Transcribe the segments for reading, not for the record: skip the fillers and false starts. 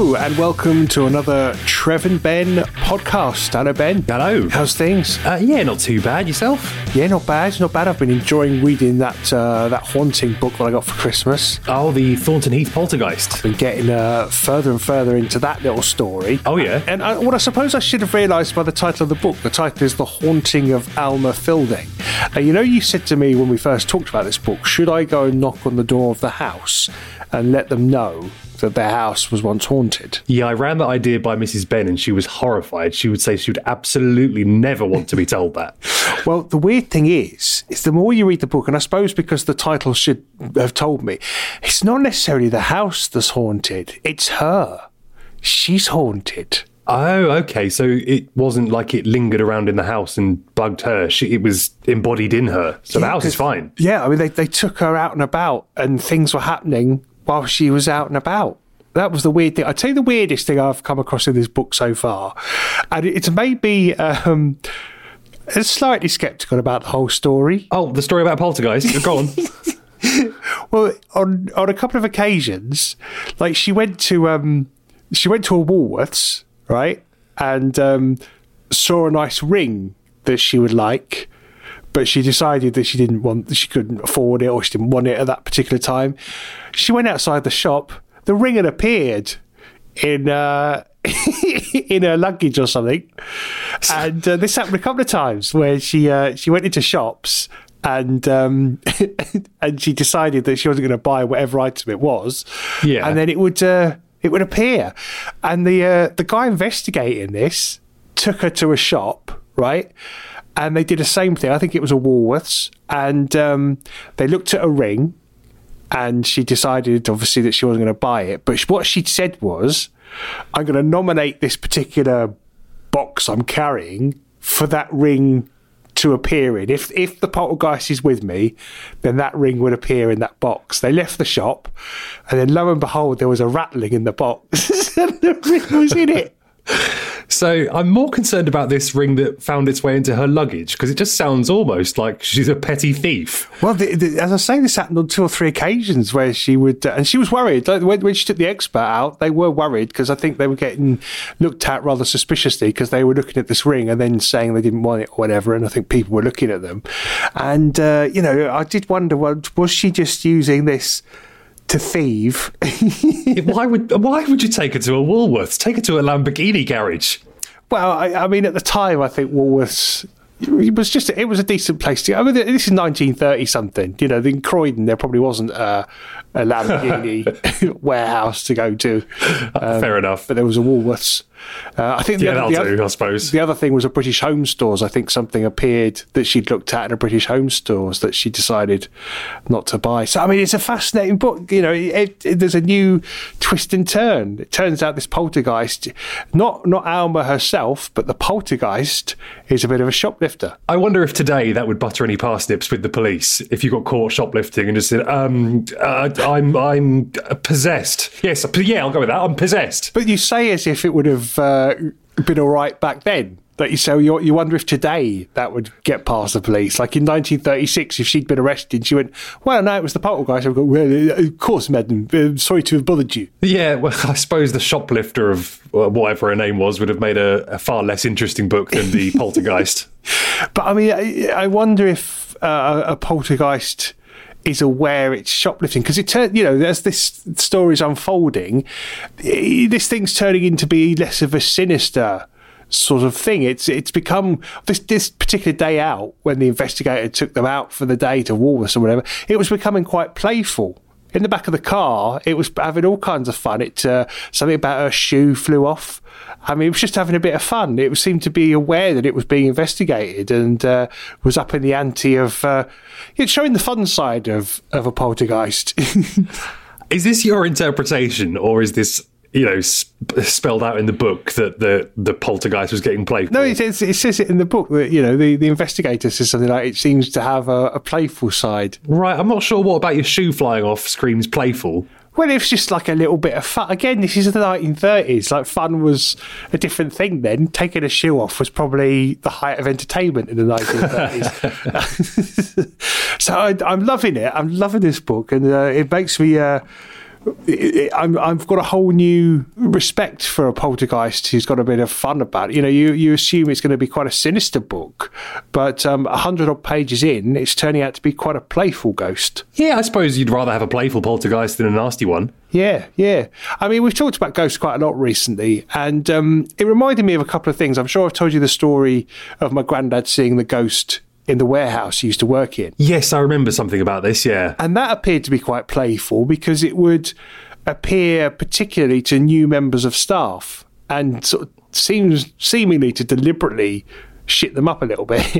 Hello and welcome to another Trev and Ben podcast. Hello, Ben. Hello. How's things? Yeah, not too bad. Yourself? Yeah, not bad. Not bad. I've been enjoying reading that haunting book that I got for Christmas. Oh, the Thornton Heath Poltergeist. Been getting further and further into that little story. Oh, yeah. And what I suppose I should have realised by the title of the book, the title is The Haunting of Alma Fielding. You said to me when we first talked about this book, should I go and knock on the door of the house and let them know that their house was once haunted? Yeah, I ran that idea by Mrs. Ben and she was horrified. She would say she would absolutely never want to be told that. Well, the weird thing is the more you read the book, and I suppose because the title should have told me, it's not necessarily the house that's haunted, it's her. She's haunted. Oh, okay. So it wasn't like it lingered around in the house and bugged her. It was embodied in her. So the house is fine. Yeah, I mean, they took her out and about and things were happening while she was out and about. That was the weird thing. I'd say the weirdest thing I've come across in this book so far. And it's made me slightly sceptical about the whole story. Oh, the story about Poltergeist? Go on. Well, on a couple of occasions, like she went to a Woolworths, right? And saw a nice ring that she would like, but she decided that she couldn't afford it, or she didn't want it at that particular time. She went outside the shop. The ring had appeared in in her luggage or something, and this happened a couple of times where she went into shops and and she decided that she wasn't going to buy whatever item it was, and then it would appear, and the guy investigating this took her to a shop, right? And they did the same thing. I think it was a Woolworths, and they looked at a ring, and she decided, obviously, that she wasn't going to buy it. But what she said was, I'm going to nominate this particular box I'm carrying for that ring to appear in. If the poltergeist is with me, then that ring would appear in that box. They left the shop, and then lo and behold, there was a rattling in the box, and the ring was in it. So I'm more concerned about this ring that found its way into her luggage, because it just sounds almost like she's a petty thief. Well, as I say, this happened on 2 or 3 occasions where she would, and she was worried. Like when she took the expert out, they were worried because I think they were getting looked at rather suspiciously because they were looking at this ring and then saying they didn't want it or whatever. And I think people were looking at them. And, I did wonder, well, was she just using this to thieve? Why would you take her to a Woolworths? Take her to a Lamborghini garage. Well, I mean, at the time, I think Woolworths, it was a decent place to go. I mean, this is 1930 something. In Croydon, there probably wasn't a Lamborghini warehouse to go to. Fair enough. But there was a Woolworths. I think I suppose. The other thing was a British Home Stores. I think something appeared that she'd looked at in a British Home Stores that she decided not to buy. So, I mean, it's a fascinating book. There's a new twist and turn. It turns out this poltergeist, not Alma herself, but the poltergeist is a bit of a shoplifter. I wonder if today that would butter any parsnips with the police if you got caught shoplifting and just said, I'm possessed. Yes, yeah, I'll go with that. I'm possessed. But you say as if it would have been all right back then. Like you wonder if today that would get past the police. Like in 1936, if she'd been arrested, she went, well, no, it was the poltergeist. I go, well, of course, madam. Sorry to have bothered you. Yeah, well, I suppose the shoplifter of whatever her name was would have made a far less interesting book than the poltergeist. But I mean, I wonder if a poltergeist is aware it's shoplifting, because it turns, as this story's unfolding, this thing's turning into be less of a sinister sort of thing. It's become this particular day out when the investigator took them out for the day to Woolworths or whatever. It was becoming quite playful. In the back of the car, it was having all kinds of fun. Something about her shoe flew off. I mean, it was just having a bit of fun. It seemed to be aware that it was being investigated and was up in the ante of showing the fun side of a poltergeist. Is this your interpretation, or is this spelled out in the book that the poltergeist was getting playful? No, it says it in the book that the investigator says something like it seems to have a playful side. Right, I'm not sure what about your shoe flying off screams playful. Well, it was just like a little bit of fun. Again, this is the 1930s. Like, fun was a different thing then. Taking a shoe off was probably the height of entertainment in the 1930s. So I'm loving it. I'm loving this book, and it makes me I've got a whole new respect for a poltergeist who's got a bit of fun about it. You know, you assume it's going to be quite a sinister book, but 100 odd pages in, it's turning out to be quite a playful ghost. Yeah, I suppose you'd rather have a playful poltergeist than a nasty one. Yeah. I mean, we've talked about ghosts quite a lot recently, and it reminded me of a couple of things. I'm sure I've told you the story of my granddad seeing the ghost in the warehouse he used to work in. Yes, I remember something about this, yeah. And that appeared to be quite playful because it would appear particularly to new members of staff and sort of seemingly to deliberately shit them up a little bit.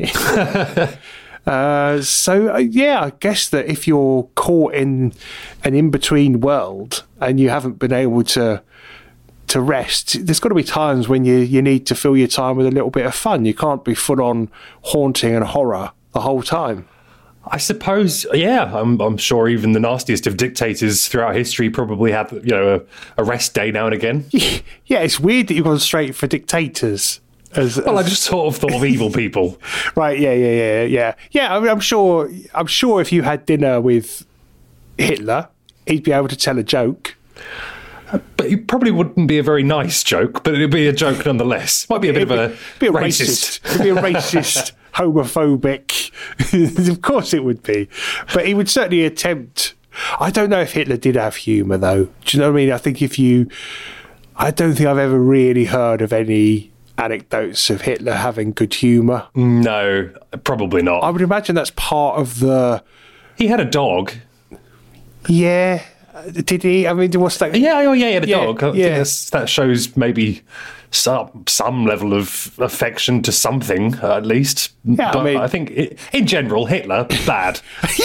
I guess that if you're caught in an in-between world and you haven't been able to rest, there's got to be times when you need to fill your time with a little bit of fun. You can't be full on haunting and horror the whole time. I suppose, yeah. I'm sure even the nastiest of dictators throughout history probably had, a rest day now and again. Yeah, it's weird that you've gone straight for dictators. I just sort of thought of evil people. Right? Yeah. I mean, I'm sure if you had dinner with Hitler, he'd be able to tell a joke. But it probably wouldn't be a very nice joke, but it'd be a joke nonetheless. Might be a bit of a racist. It'd be a racist, homophobic. Of course it would be. But he would certainly attempt. I don't know if Hitler did have humour, though. Do you know what I mean? I don't think I've ever really heard of any anecdotes of Hitler having good humour. No, probably not. I would imagine that's part of the... He had a dog. Yeah. Did he? I mean, what's that? Yeah, he had a dog. I yeah. think that shows maybe some level of affection to something, at least. Yeah, but I think, in general, Hitler, bad.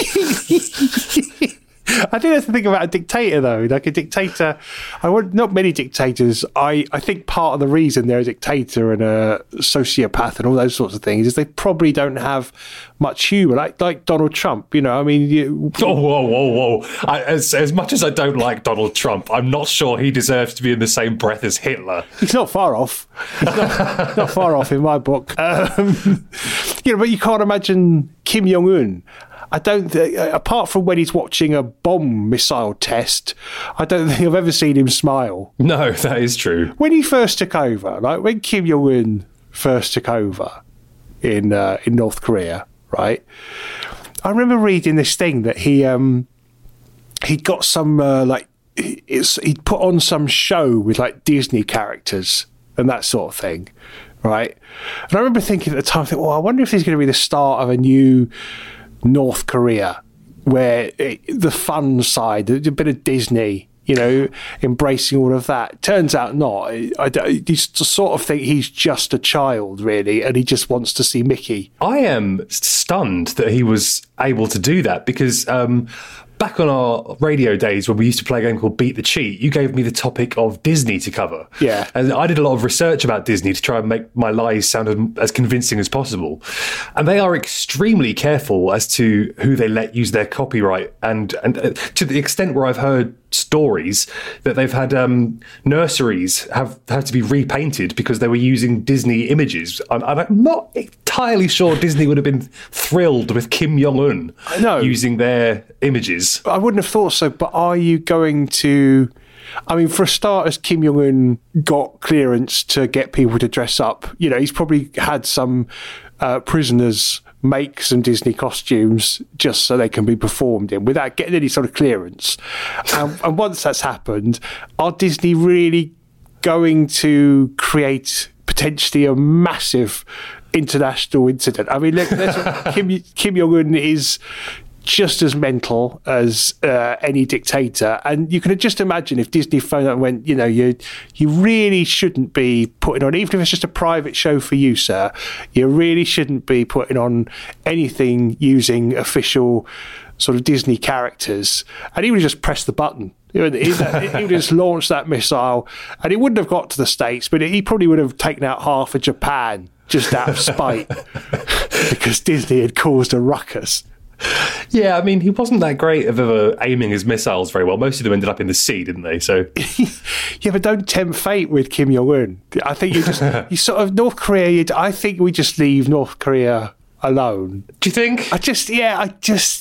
I think that's the thing about a dictator, though. Like a dictator, not many dictators. I think part of the reason they're a dictator and a sociopath and all those sorts of things is they probably don't have much humour, like Donald Trump. You know, I mean, whoa! As much as I don't like Donald Trump, I'm not sure he deserves to be in the same breath as Hitler. He's not far off. He's not far off in my book. But you can't imagine Kim Jong-un. I don't think, apart from when he's watching a bomb missile test, I don't think I've ever seen him smile. No, that is true. When he first took over, like when Kim Jong-un first took over in North Korea, right? I remember reading this thing that he'd got some he'd put on some show with like Disney characters and that sort of thing, right? And I remember thinking at the time, I wonder if this is going to be the start of a new North Korea, where the fun side, a bit of Disney, embracing all of that. Turns out not. You sort of think he's just a child, really, and he just wants to see Mickey. I am stunned that he was able to do that because back on our radio days when we used to play a game called Beat the Cheat, you gave me the topic of Disney to cover. Yeah. And I did a lot of research about Disney to try and make my lies sound as convincing as possible. And they are extremely careful as to who they let use their copyright. And to the extent where I've heard stories that they've had nurseries have had to be repainted because they were using Disney images. I'm not entirely sure Disney would have been thrilled with Kim Jong-un using their images. I wouldn't have thought so, but are you going to... I mean, for a start, as Kim Jong-un got clearance to get people to dress up, he's probably had some prisoners make some Disney costumes just so they can be performed in without getting any sort of clearance. And once that's happened, are Disney really going to create potentially a massive international incident? I mean, look, Kim Jong-un is just as mental as any dictator, and you can just imagine if Disney phoned up and went, you really shouldn't be putting on, even if it's just a private show for you, sir, you really shouldn't be putting on anything using official sort of Disney characters, and he would just press the button. He would just launch that missile, and it wouldn't have got to the States, but he probably would have taken out half of Japan just out of spite because Disney had caused a ruckus. Yeah, I mean, he wasn't that great of aiming his missiles very well. Most of them ended up in the sea, didn't they? So, yeah, but don't tempt fate with Kim Jong-un. I think you sort of North Korea. I think we just leave North Korea alone. Do you think?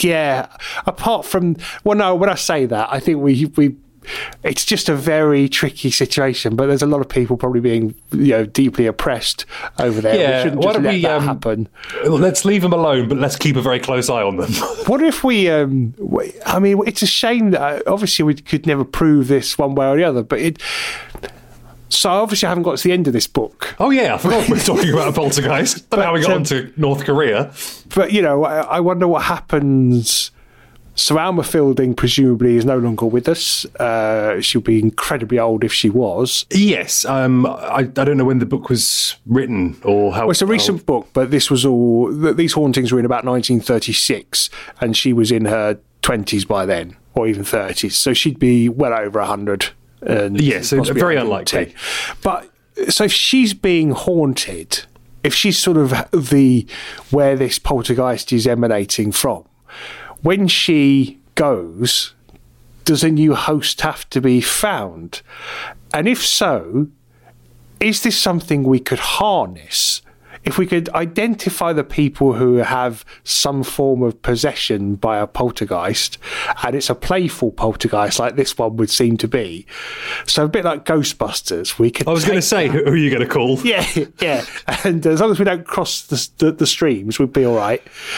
Yeah. Apart from, well, no, when I say that, I think we it's just a very tricky situation, but there's a lot of people probably being, deeply oppressed over there. Yeah, we shouldn't just let that happen. Let's leave them alone, but let's keep a very close eye on them. What if we, I mean, it's a shame that obviously we could never prove this one way or the other, but so obviously I haven't got to the end of this book. Oh yeah, I forgot we were talking about a poltergeist. Don't know how we got onto North Korea. But, I wonder what happens. So Alma Fielding presumably is no longer with us. She'll be incredibly old if she was. Yes. I don't know when the book was written or how. Well, it's a recent book, but these hauntings were in about 1936, and she was in her 20s by then, or even 30s. So she'd be well over 100. Yes, so very unlikely. But so if she's being haunted, if she's sort of where this poltergeist is emanating from, when she goes, does a new host have to be found? And if so, is this something we could harness? If we could identify the people who have some form of possession by a poltergeist, and it's a playful poltergeist like this one would seem to be, so a bit like Ghostbusters, we could. I was going to say, who are you going to call? Yeah, and as long as we don't cross the streams, we'd be all right.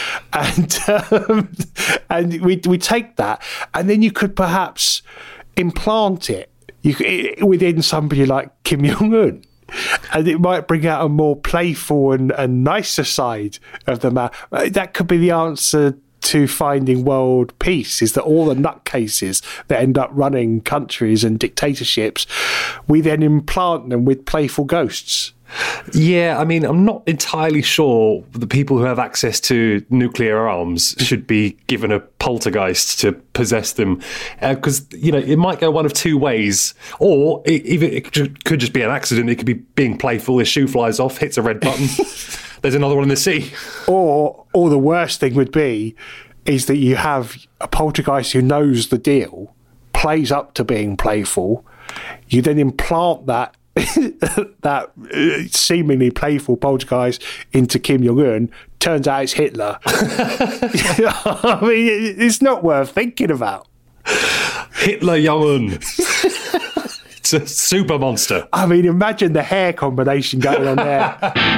And we take that, and then you could perhaps implant it within somebody like Kim Jong-un. And it might bring out a more playful and nicer side of the man. That could be the answer to finding world peace, is that all the nutcases that end up running countries and dictatorships, we then implant them with playful ghosts. Yeah, I mean, I'm not entirely sure the people who have access to nuclear arms should be given a poltergeist to possess them, because it might go one of two ways, or it could just be an accident. It could be being playful. His shoe flies off, hits a red button. There's another one in the sea. Or the worst thing would be is that you have a poltergeist who knows the deal, plays up to being playful. You then implant that seemingly playful poltergeist into Kim Jong-un. Turns out it's Hitler. I mean, it's not worth thinking about. Hitler Jong-un. It's a super monster. I mean, imagine the hair combination going on there.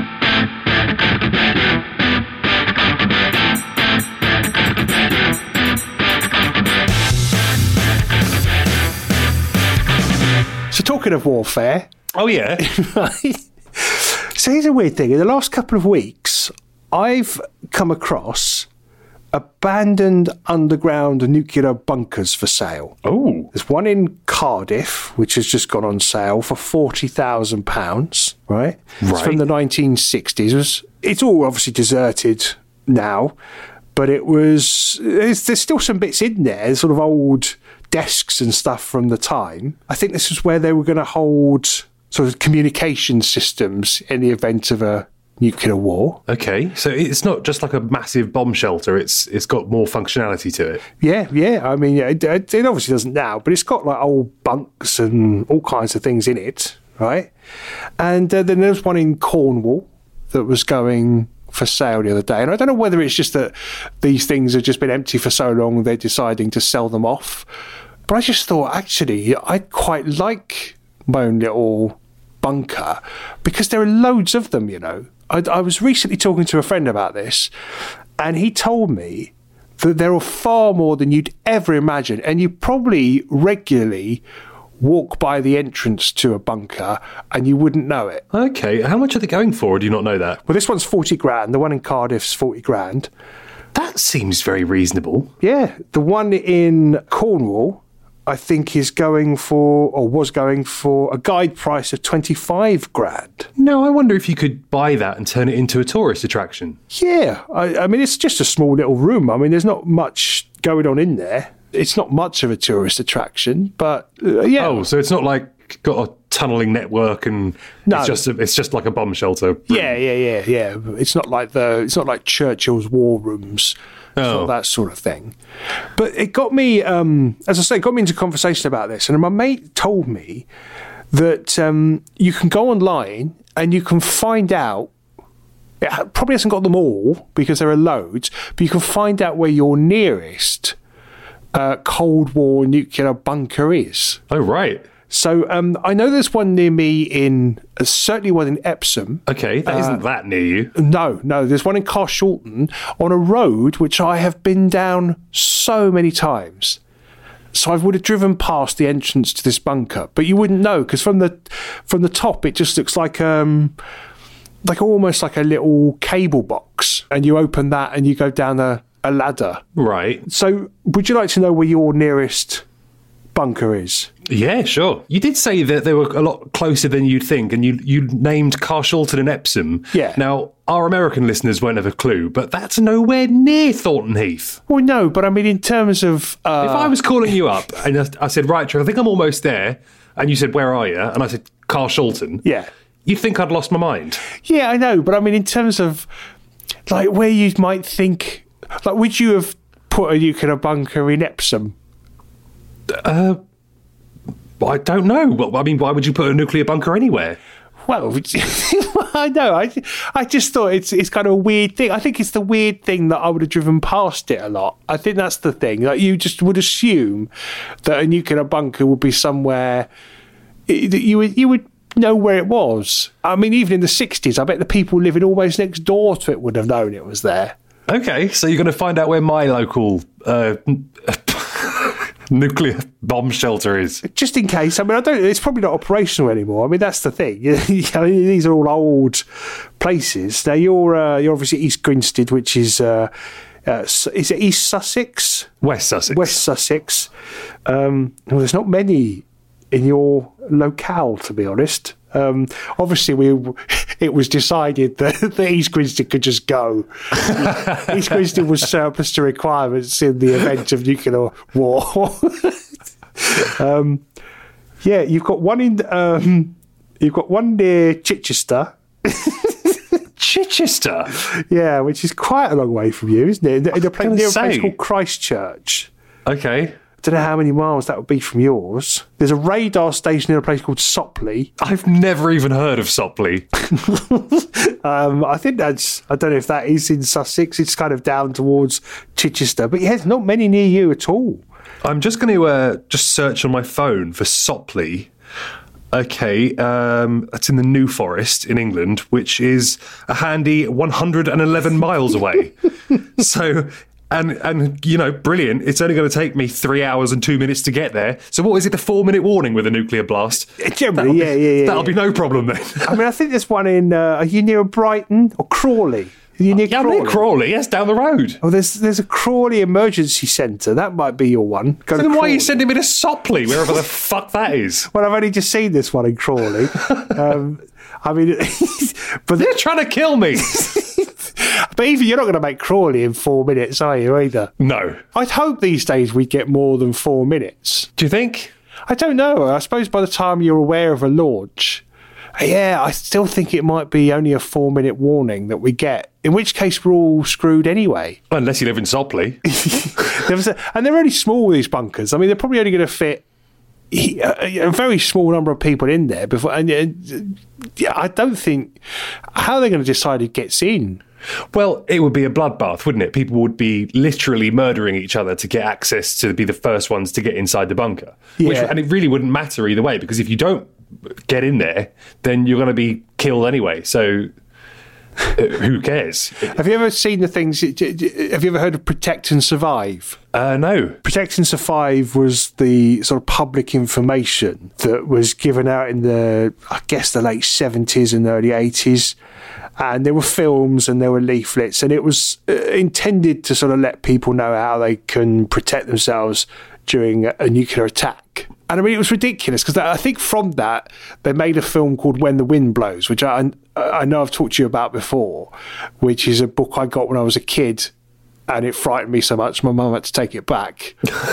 So talking of warfare. Oh, yeah. So here's a weird thing. In the last couple of weeks, I've come across abandoned underground nuclear bunkers for sale. Oh. There's one in Cardiff, which has just gone on sale for £40,000, right? It's from the 1960s. It's all obviously deserted now, but there's still some bits in there, sort of old desks and stuff from the time. I think this is where they were going to hold sort of communication systems in the event of a nuclear war. Okay, so it's not just like a massive bomb shelter, it's got more functionality to it. Yeah. I mean, it obviously doesn't now, but it's got like old bunks and all kinds of things in it, right? And then there's one in Cornwall that was going for sale the other day, and I don't know whether it's just that these things have just been empty for so long they're deciding to sell them off, but I just thought actually I'd quite like my own little bunker because there are loads of them. I was recently talking to a friend about this, and he told me that there are far more than you'd ever imagine, and you probably regularly walk by the entrance to a bunker and you wouldn't know it. Okay, how much are they going for? Or do you not know that? Well, this one's 40 grand. The one in Cardiff's 40 grand. That seems very reasonable. Yeah, the one in Cornwall, I think, was going for a guide price of 25 grand. No, I wonder if you could buy that and turn it into a tourist attraction. Yeah, I mean, it's just a small little room. I mean, there's not much going on in there. It's not much of a tourist attraction, but yeah. Oh, so it's not like got a tunnelling network and no. it's just like a bomb shelter room. Yeah. It's not like Churchill's war rooms. Not that sort of thing. But it got me, as I say, into conversation about this. And my mate told me that you can go online and you can find out It probably hasn't got them all because there are loads, but you can find out where your nearest Cold War nuclear bunker is. Oh, right. So I know there's one near me certainly one in Epsom. Okay, that isn't that near you. No, there's one in Carshalton on a road which I have been down so many times. So I would have driven past the entrance to this bunker, but you wouldn't know because from the top it just looks like almost like a little cable box, and you open that and you go down a ladder. Right. So would you like to know where your nearest bunker is? Yeah, sure. You did say that they were a lot closer than you'd think, and you named Carshalton and Epsom. Yeah. Now, our American listeners won't have a clue, but that's nowhere near Thornton Heath. Well, no, but I mean, in terms of... If I was calling you up and I said, right, Trevor, I think I'm almost there, and you said, where are you? And I said, Carshalton. Yeah. You'd think I'd lost my mind. Yeah, I know, but I mean, in terms of, like, where you might think... Like, would you have put a nuclear bunker in Epsom? I don't know. Well, I mean, why would you put a nuclear bunker anywhere? Well, I know. I just thought it's kind of a weird thing. I think it's the weird thing that I would have driven past it a lot. I think that's the thing. Like, you just would assume that a nuclear bunker would be somewhere that you would know where it was. I mean, even in the 60s, I bet the people living almost next door to it would have known it was there. Okay, so you're going to find out where my local nuclear bomb shelter is. Just in case. I mean, it's probably not operational anymore. I mean, that's the thing. These are all old places. Now, you're obviously East Grinstead, which is it East Sussex? West Sussex. West Sussex. Well, there's not many in your locale, to be honest. Obviously, it was decided that East Grinstead could just go. East Grinstead was surplus to requirements in the event of nuclear war. Yeah, you've got one near Chichester. Chichester? Yeah, which is quite a long way from you, isn't it? In a place called Christchurch. Okay. I don't know how many miles that would be from yours. There's a radar station in a place called Sopley. I've never even heard of Sopley. I think I don't know if that is in Sussex. It's kind of down towards Chichester. But yeah, there's not many near you at all. I'm just going to just search on my phone for Sopley. Okay, that's in the New Forest in England, which is a handy 111 miles away. So... And you know, brilliant. It's only going to take me 3 hours and 2 minutes to get there. So what is it, the 4-minute warning with a nuclear blast? Generally, yeah. That'll be no problem then. I mean, I think there's one in, are you near Brighton or Crawley? Are you near Crawley? I'm near Crawley, yes, down the road. Oh, there's a Crawley emergency centre. That might be your one. So then why are you sending me to Sopley, wherever the fuck that is? Well, I've only just seen this one in Crawley. I mean, but they're trying to kill me. But even you're not going to make Crawley in 4 minutes, are you, either? No. I'd hope these days we'd get more than 4 minutes. Do you think? I don't know. I suppose by the time you're aware of a launch, yeah, I still think it might be only a 4-minute warning that we get, in which case we're all screwed anyway. Unless you live in Sopley. And they're only small, these bunkers. I mean, they're probably only going to fit a very small number of people in there before. And I don't think... How are they going to decide who gets in? Well, it would be a bloodbath, wouldn't it? People would be literally murdering each other to get access to be the first ones to get inside the bunker. Yeah. And it really wouldn't matter either way, because if you don't get in there, then you're going to be killed anyway. So who cares? Have you ever seen the things... Have you ever heard of Protect and Survive? No. Protect and Survive was the sort of public information that was given out in the late 70s and early 80s. And there were films and there were leaflets, and it was intended to sort of let people know how they can protect themselves during a nuclear attack. And I mean, it was ridiculous because I think from that they made a film called When the Wind Blows, which I know I've talked to you about before, which is a book I got when I was a kid. And it frightened me so much, my mum had to take it back.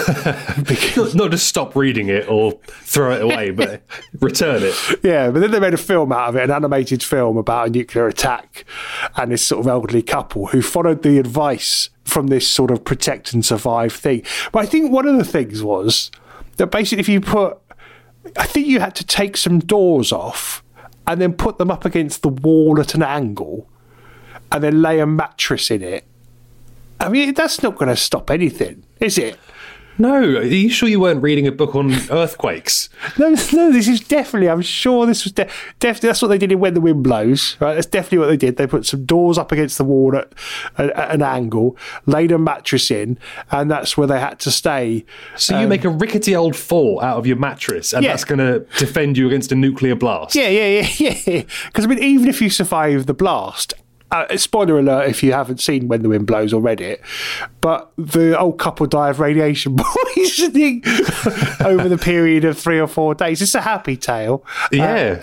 Not just stop reading it or throw it away, but return it. Yeah, but then they made a film out of it, an animated film about a nuclear attack and this sort of elderly couple who followed the advice from this sort of Protect and Survive thing. But I think one of the things was that basically if you I think you had to take some doors off and then put them up against the wall at an angle. and then lay a mattress in it. I mean, that's not going to stop anything, is it? No, are you sure you weren't reading a book on earthquakes? No, this is definitely, I'm sure this was definitely, that's what they did in When the Wind Blows, right? That's definitely what they did. They put some doors up against the wall at an angle, laid a mattress in, and that's where they had to stay. So you make a rickety old fort out of your mattress, and that's going to defend you against a nuclear blast? Yeah. Because, I mean, even if you survive the blast, spoiler alert if you haven't seen When the Wind Blows or read it, but the old couple die of radiation poisoning over the period of 3 or 4 days. It's a happy tale. Yeah.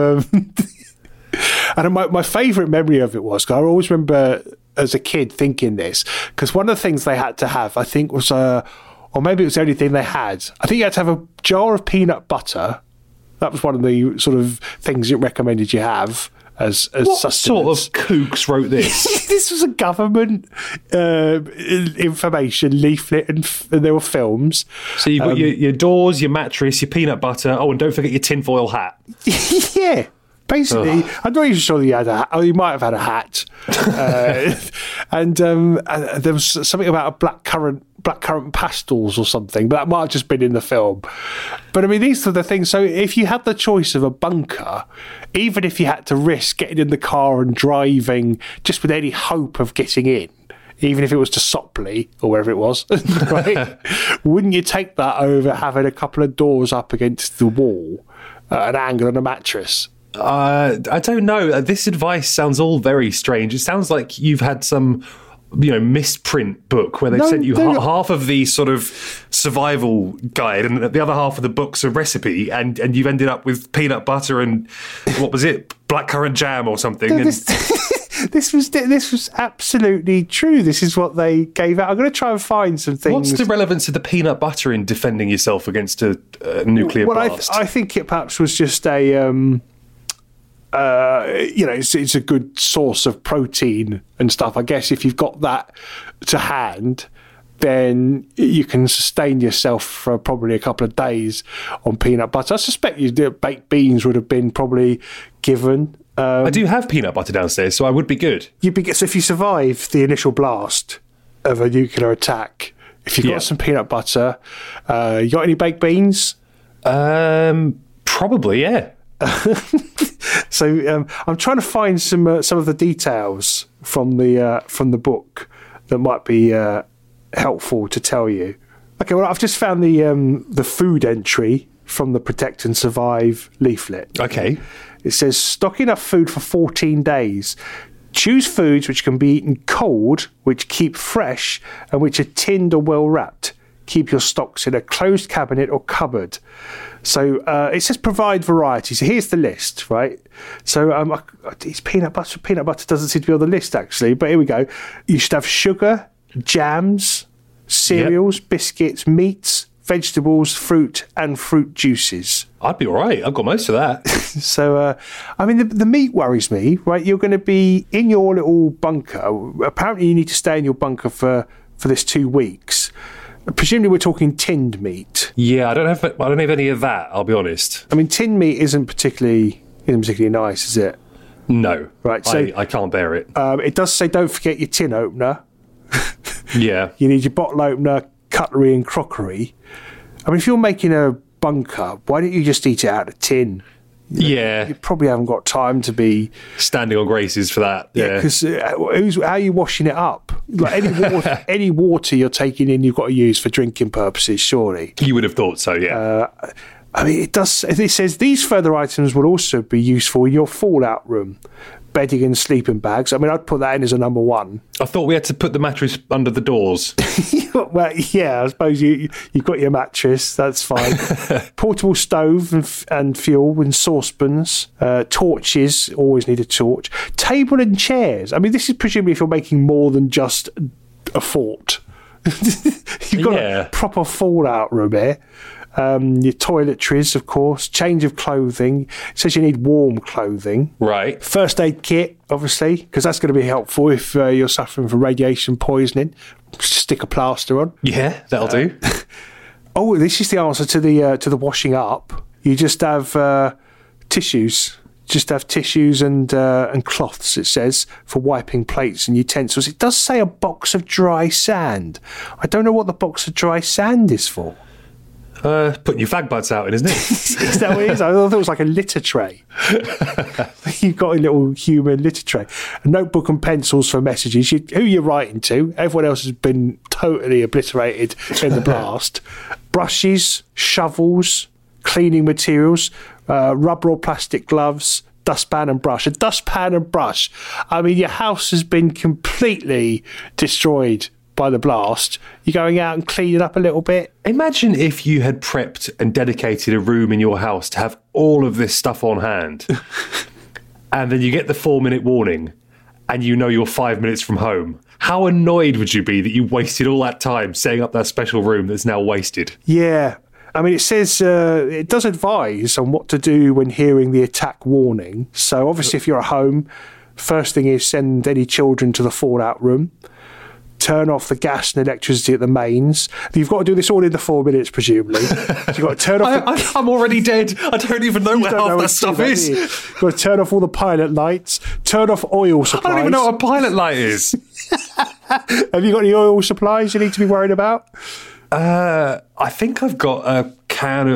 And my favourite memory of it was, 'cause I always remember as a kid thinking this, because one of the things they had to have, I think, was, or maybe it was the only thing they had, I think you had to have a jar of peanut butter. That was one of the sort of things it recommended you have. As what sustenance. Sort of kooks wrote this? This was a government information leaflet, and there were films. So you've got your doors, your mattress, your peanut butter. Oh, and don't forget your tinfoil hat. Yeah. Basically, I'm not even sure that you had a hat. Oh, you might have had a hat. And there was something about a blackcurrant pastels or something, but that might have just been in the film. But I mean, these are the things. So if you had the choice of a bunker, even if you had to risk getting in the car and driving just with any hope of getting in, even if it was to Sopley or wherever it was, right? Wouldn't you take that over having a couple of doors up against the wall at an angle on a mattress? I don't know. This advice sounds all very strange. It sounds like you've had some, misprint book where they've sent you half of the sort of survival guide and the other half of the book's a recipe, and you've ended up with peanut butter and what was it, blackcurrant jam or something. No, this was absolutely true. This is what they gave out. I'm going to try and find some things. What's the relevance of the peanut butter in defending yourself against a nuclear blast? I think it perhaps was just a. It's a good source of protein and stuff. I guess if you've got that to hand, then you can sustain yourself for probably a couple of days on peanut butter. I suspect baked beans would have been probably given. I do have peanut butter downstairs, so I would be good. So if you survive the initial blast of a nuclear attack, if you've got some peanut butter, you got any baked beans? Probably, yeah. So I'm trying to find some of the details from the book that might be helpful to tell you. Okay, well, I've just found the food entry from the Protect and Survive leaflet. Okay, it says stock enough food for 14 days. Choose foods which can be eaten cold, which keep fresh, and which are tinned or well wrapped. Keep your stocks in a closed cabinet or cupboard. So it says provide variety. So here's the list, right? So it's peanut butter. Peanut butter doesn't seem to be on the list, actually. But here we go. You should have sugar, jams, cereals, biscuits, meats, vegetables, fruit, and fruit juices. I'd be all right. I've got most of that. So, the meat worries me, right? You're going to be in your little bunker. Apparently, you need to stay in your bunker for this 2 weeks. Presumably we're talking tinned meat. Yeah, I don't have any of that, I'll be honest. I mean, tinned meat isn't particularly nice, is it? No. Right, so I can't bear it. It does say don't forget your tin opener. Yeah. You need your bottle opener, cutlery and crockery. I mean, if you're making a bunker, why don't you just eat it out of tin? You probably haven't got time to be standing on Grace's for that. Yeah, because how are you washing it up? Like any water you're taking in, you've got to use for drinking purposes. Surely you would have thought so. Yeah. It says these further items will also be useful in your fallout room. Bedding and sleeping bags. I mean, I'd put that in as a number one. I thought we had to put the mattress under the doors. Well, yeah, I suppose you've got your mattress. That's fine. Portable stove and fuel and saucepans. Torches, always need a torch. Table and chairs. I mean, this is presumably if you're making more than just a fort. You've got a proper fallout room here. Your toiletries, of course, change of clothing. It says you need warm clothing. Right. First aid kit, obviously, because that's going to be helpful if you're suffering from radiation poisoning. Stick a plaster on. Yeah, that'll do. Oh, this is the answer to the washing up. You just have tissues. just have tissues and cloths, it says, for wiping plates and utensils. It does say a box of dry sand. I don't know what the box of dry sand is for. Putting your fag butts out in, isn't it? Is that what it is? I thought it was like a litter tray. You've got a little human litter tray. A notebook and pencils for messages. Who you're writing to. Everyone else has been totally obliterated in the blast. Brushes, shovels, cleaning materials, rubber or plastic gloves, dustpan and brush. A dustpan and brush. I mean, your house has been completely destroyed by the blast. You're going out and cleaning up a little bit. Imagine if you had prepped and dedicated a room in your house to have all of this stuff on hand. And then you get the 4-minute warning and you know you're 5 minutes from home. How annoyed would you be that you wasted all that time setting up that special room that's now wasted? Yeah. I mean, it says it does advise on what to do when hearing the attack warning. So obviously if you're at home, first thing is send any children to the fallout room. Turn off the gas and electricity at the mains. You've got to do this all in the 4 minutes, presumably. So you've got to turn off... I'm already dead. I don't even know where half that stuff is. You've got to turn off all the pilot lights. Turn off oil supplies. I don't even know what a pilot light is. Have you got any oil supplies you need to be worried about? I think I've got a can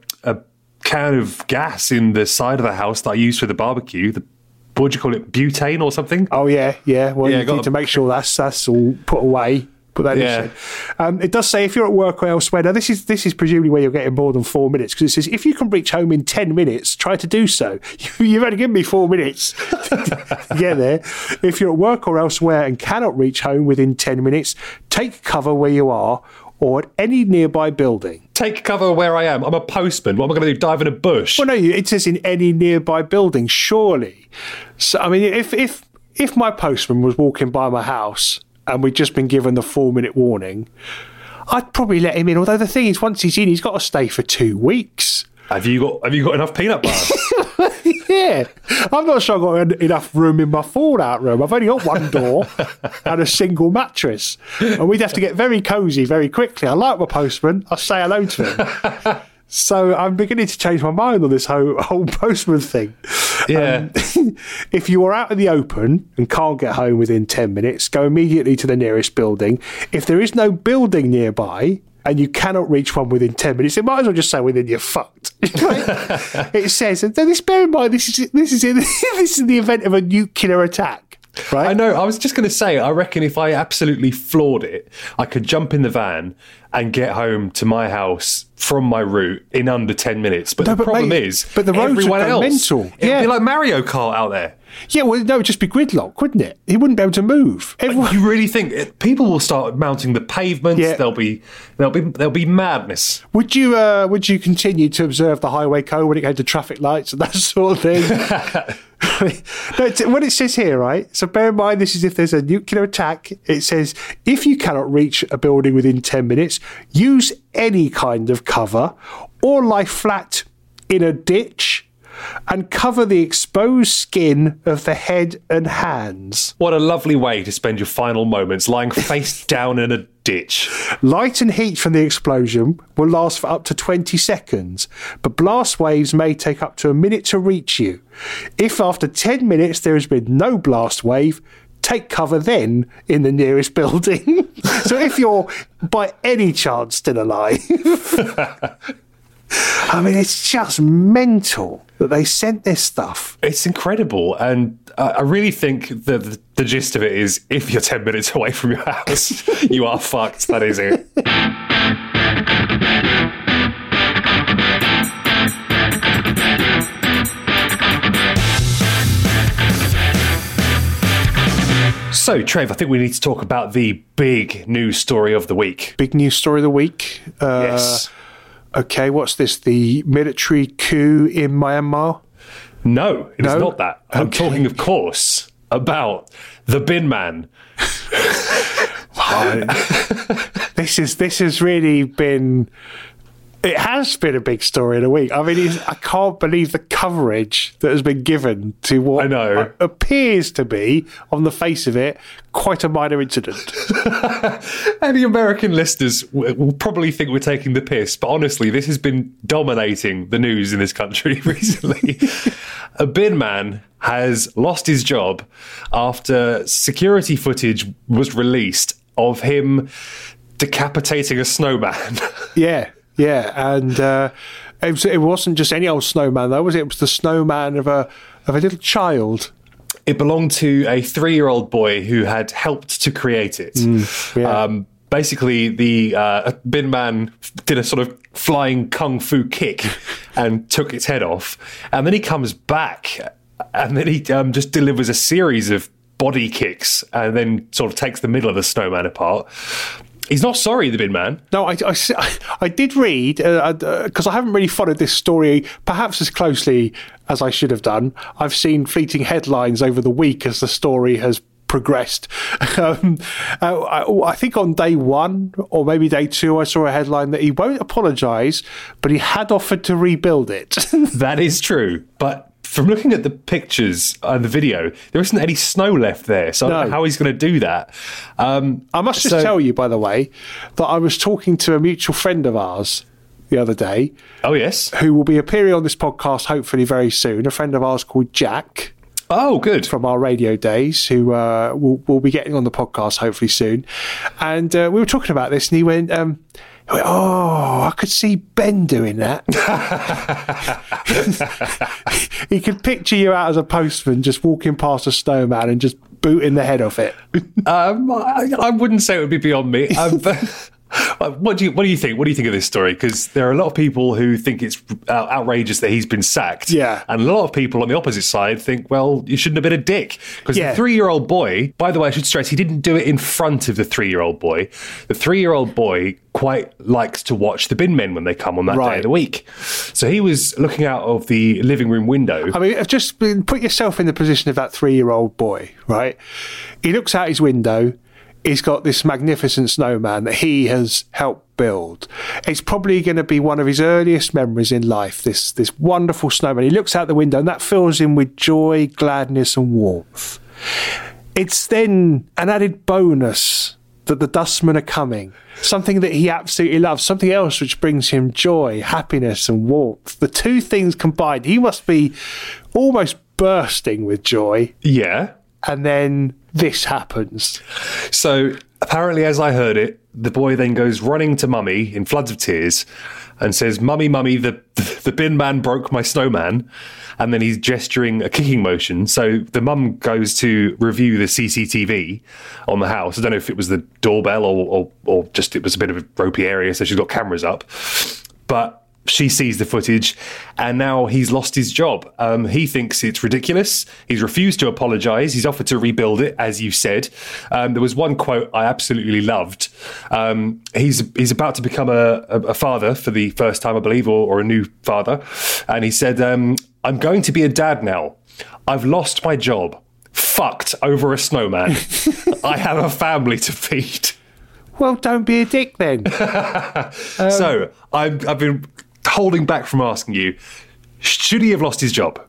of gas in the side of the house that I use for the barbecue. What do you call it? Butane or something? Oh, yeah. Well, you need to make sure that's all put away. Put that in. It does say if you're at work or elsewhere. Now, this is presumably where you're getting more than 4 minutes, because it says if you can reach home in 10 minutes, try to do so. You've only given me 4 minutes to get there. If you're at work or elsewhere and cannot reach home within 10 minutes, take cover where you are or at any nearby building. Take cover where I am. I'm a postman. What am I going to do? Dive in a bush? Well, no, it says in any nearby building, surely. So, I mean, if my postman was walking by my house and we'd just been given the 4-minute warning, I'd probably let him in. Although the thing is, once he's in, he's got to stay for 2 weeks. Have you got enough peanut butter? Yeah. I'm not sure I've got enough room in my fallout room. I've only got one door and a single mattress. And we'd have to get very cosy very quickly. I like my postman. I say hello to him. So I'm beginning to change my mind on this whole postman thing. Yeah. If you are out in the open and can't get home within 10 minutes, go immediately to the nearest building. If there is no building nearby and you cannot reach one within 10 minutes, it might as well just say within you're fucked. It says, and this, bear in mind, this is in the event of a nuclear attack. Right? I know. I was just going to say, I reckon if I absolutely floored it, I could jump in the van and get home to my house from my route in under 10 minutes. But the problem is, the roads everyone would go else, mental. It'd be like Mario Kart out there. Yeah, well, no, it'd just be gridlock, wouldn't it? He wouldn't be able to move. You really think people will start mounting the pavements? Yeah. There'll be madness. Would you continue to observe the highway code when it came to traffic lights and that sort of thing? No, what it says here, right? So bear in mind, this is if there's a nuclear attack. It says if you cannot reach a building within 10 minutes, use any kind of cover or lie flat in a ditch and cover the exposed skin of the head and hands. What a lovely way to spend your final moments, lying face down in a ditch. Light and heat from the explosion will last for up to 20 seconds, but blast waves may take up to a minute to reach you. If after 10 minutes there has been no blast wave, take cover then in the nearest building. So if you're by any chance still alive... I mean, it's just mental that they sent this stuff. It's incredible. And I really think the gist of it is if you're 10 minutes away from your house, you are fucked. That is it. So, Trev, I think we need to talk about the big news story of the week. Big news story of the week? Yes. Okay, what's this? The military coup in Myanmar? No, it is not that. I'm talking, of course, about the bin man. This has really been It has been a big story in a week. I mean, I can't believe the coverage that has been given to what I know. appears to be, on the face of it, quite a minor incident. And the American listeners will probably think we're taking the piss, but honestly, this has been dominating the news in this country recently. A bin man has lost his job after security footage was released of him decapitating a snowman. Yeah, and it wasn't just any old snowman, though, was it? It was the snowman of a little child. It belonged to a 3-year-old boy who had helped to create it. Basically, the bin man did a sort of flying kung fu kick and took its head off. And then he comes back and then he just delivers a series of body kicks and then sort of takes the middle of the snowman apart. He's not sorry, the bin man. No, I did read, because I haven't really followed this story perhaps as closely as I should have done. I've seen fleeting headlines over the week as the story has progressed. I think on day 1 or maybe day 2, I saw a headline that he won't apologise, but he had offered to rebuild it. That is true, but from looking at the pictures and the video, there isn't any snow left there, so I don't know how he's going to do that. I must just tell you, by the way, that I was talking to a mutual friend of ours the other day. Oh, yes. Who will be appearing on this podcast hopefully very soon. A friend of ours called Jack. Oh, good. From our radio days, who will be getting on the podcast hopefully soon. And we were talking about this, and he went, oh, I could see Ben doing that. He could picture you out as a postman just walking past a snowman and just booting the head off it. I wouldn't say it would be beyond me. What do you think? What do you think of this story? Because there are a lot of people who think it's outrageous that he's been sacked. Yeah. And a lot of people on the opposite side think, well, you shouldn't have been a dick. Because the 3-year-old boy, by the way, I should stress, he didn't do it in front of the 3-year-old boy. The 3-year-old boy quite likes to watch the bin men when they come on that day of the week. So he was looking out of the living room window. I mean, just put yourself in the position of that 3-year-old boy, right? He looks out his window. He's got this magnificent snowman that he has helped build. It's probably going to be one of his earliest memories in life, this wonderful snowman. He looks out the window and that fills him with joy, gladness and warmth. It's then an added bonus that the dustmen are coming, something that he absolutely loves, something else which brings him joy, happiness and warmth. The two things combined, he must be almost bursting with joy. Yeah. And then this happens. So apparently, as I heard it, the boy then goes running to Mummy in floods of tears and says, Mummy, the bin man broke my snowman. And then he's gesturing a kicking motion. So the mum goes to review the CCTV on the house. I don't know if it was the doorbell or just it was a bit of a ropey area, so she's got cameras up. But she sees the footage, and now he's lost his job. He thinks it's ridiculous. He's refused to apologise. He's offered to rebuild it, as you said. There was one quote I absolutely loved. He's about to become a father for the first time, I believe, or a new father. And he said, I'm going to be a dad now. I've lost my job. Fucked over a snowman. I have a family to feed. Well, don't be a dick then. So I've been holding back from asking you, should he have lost his job?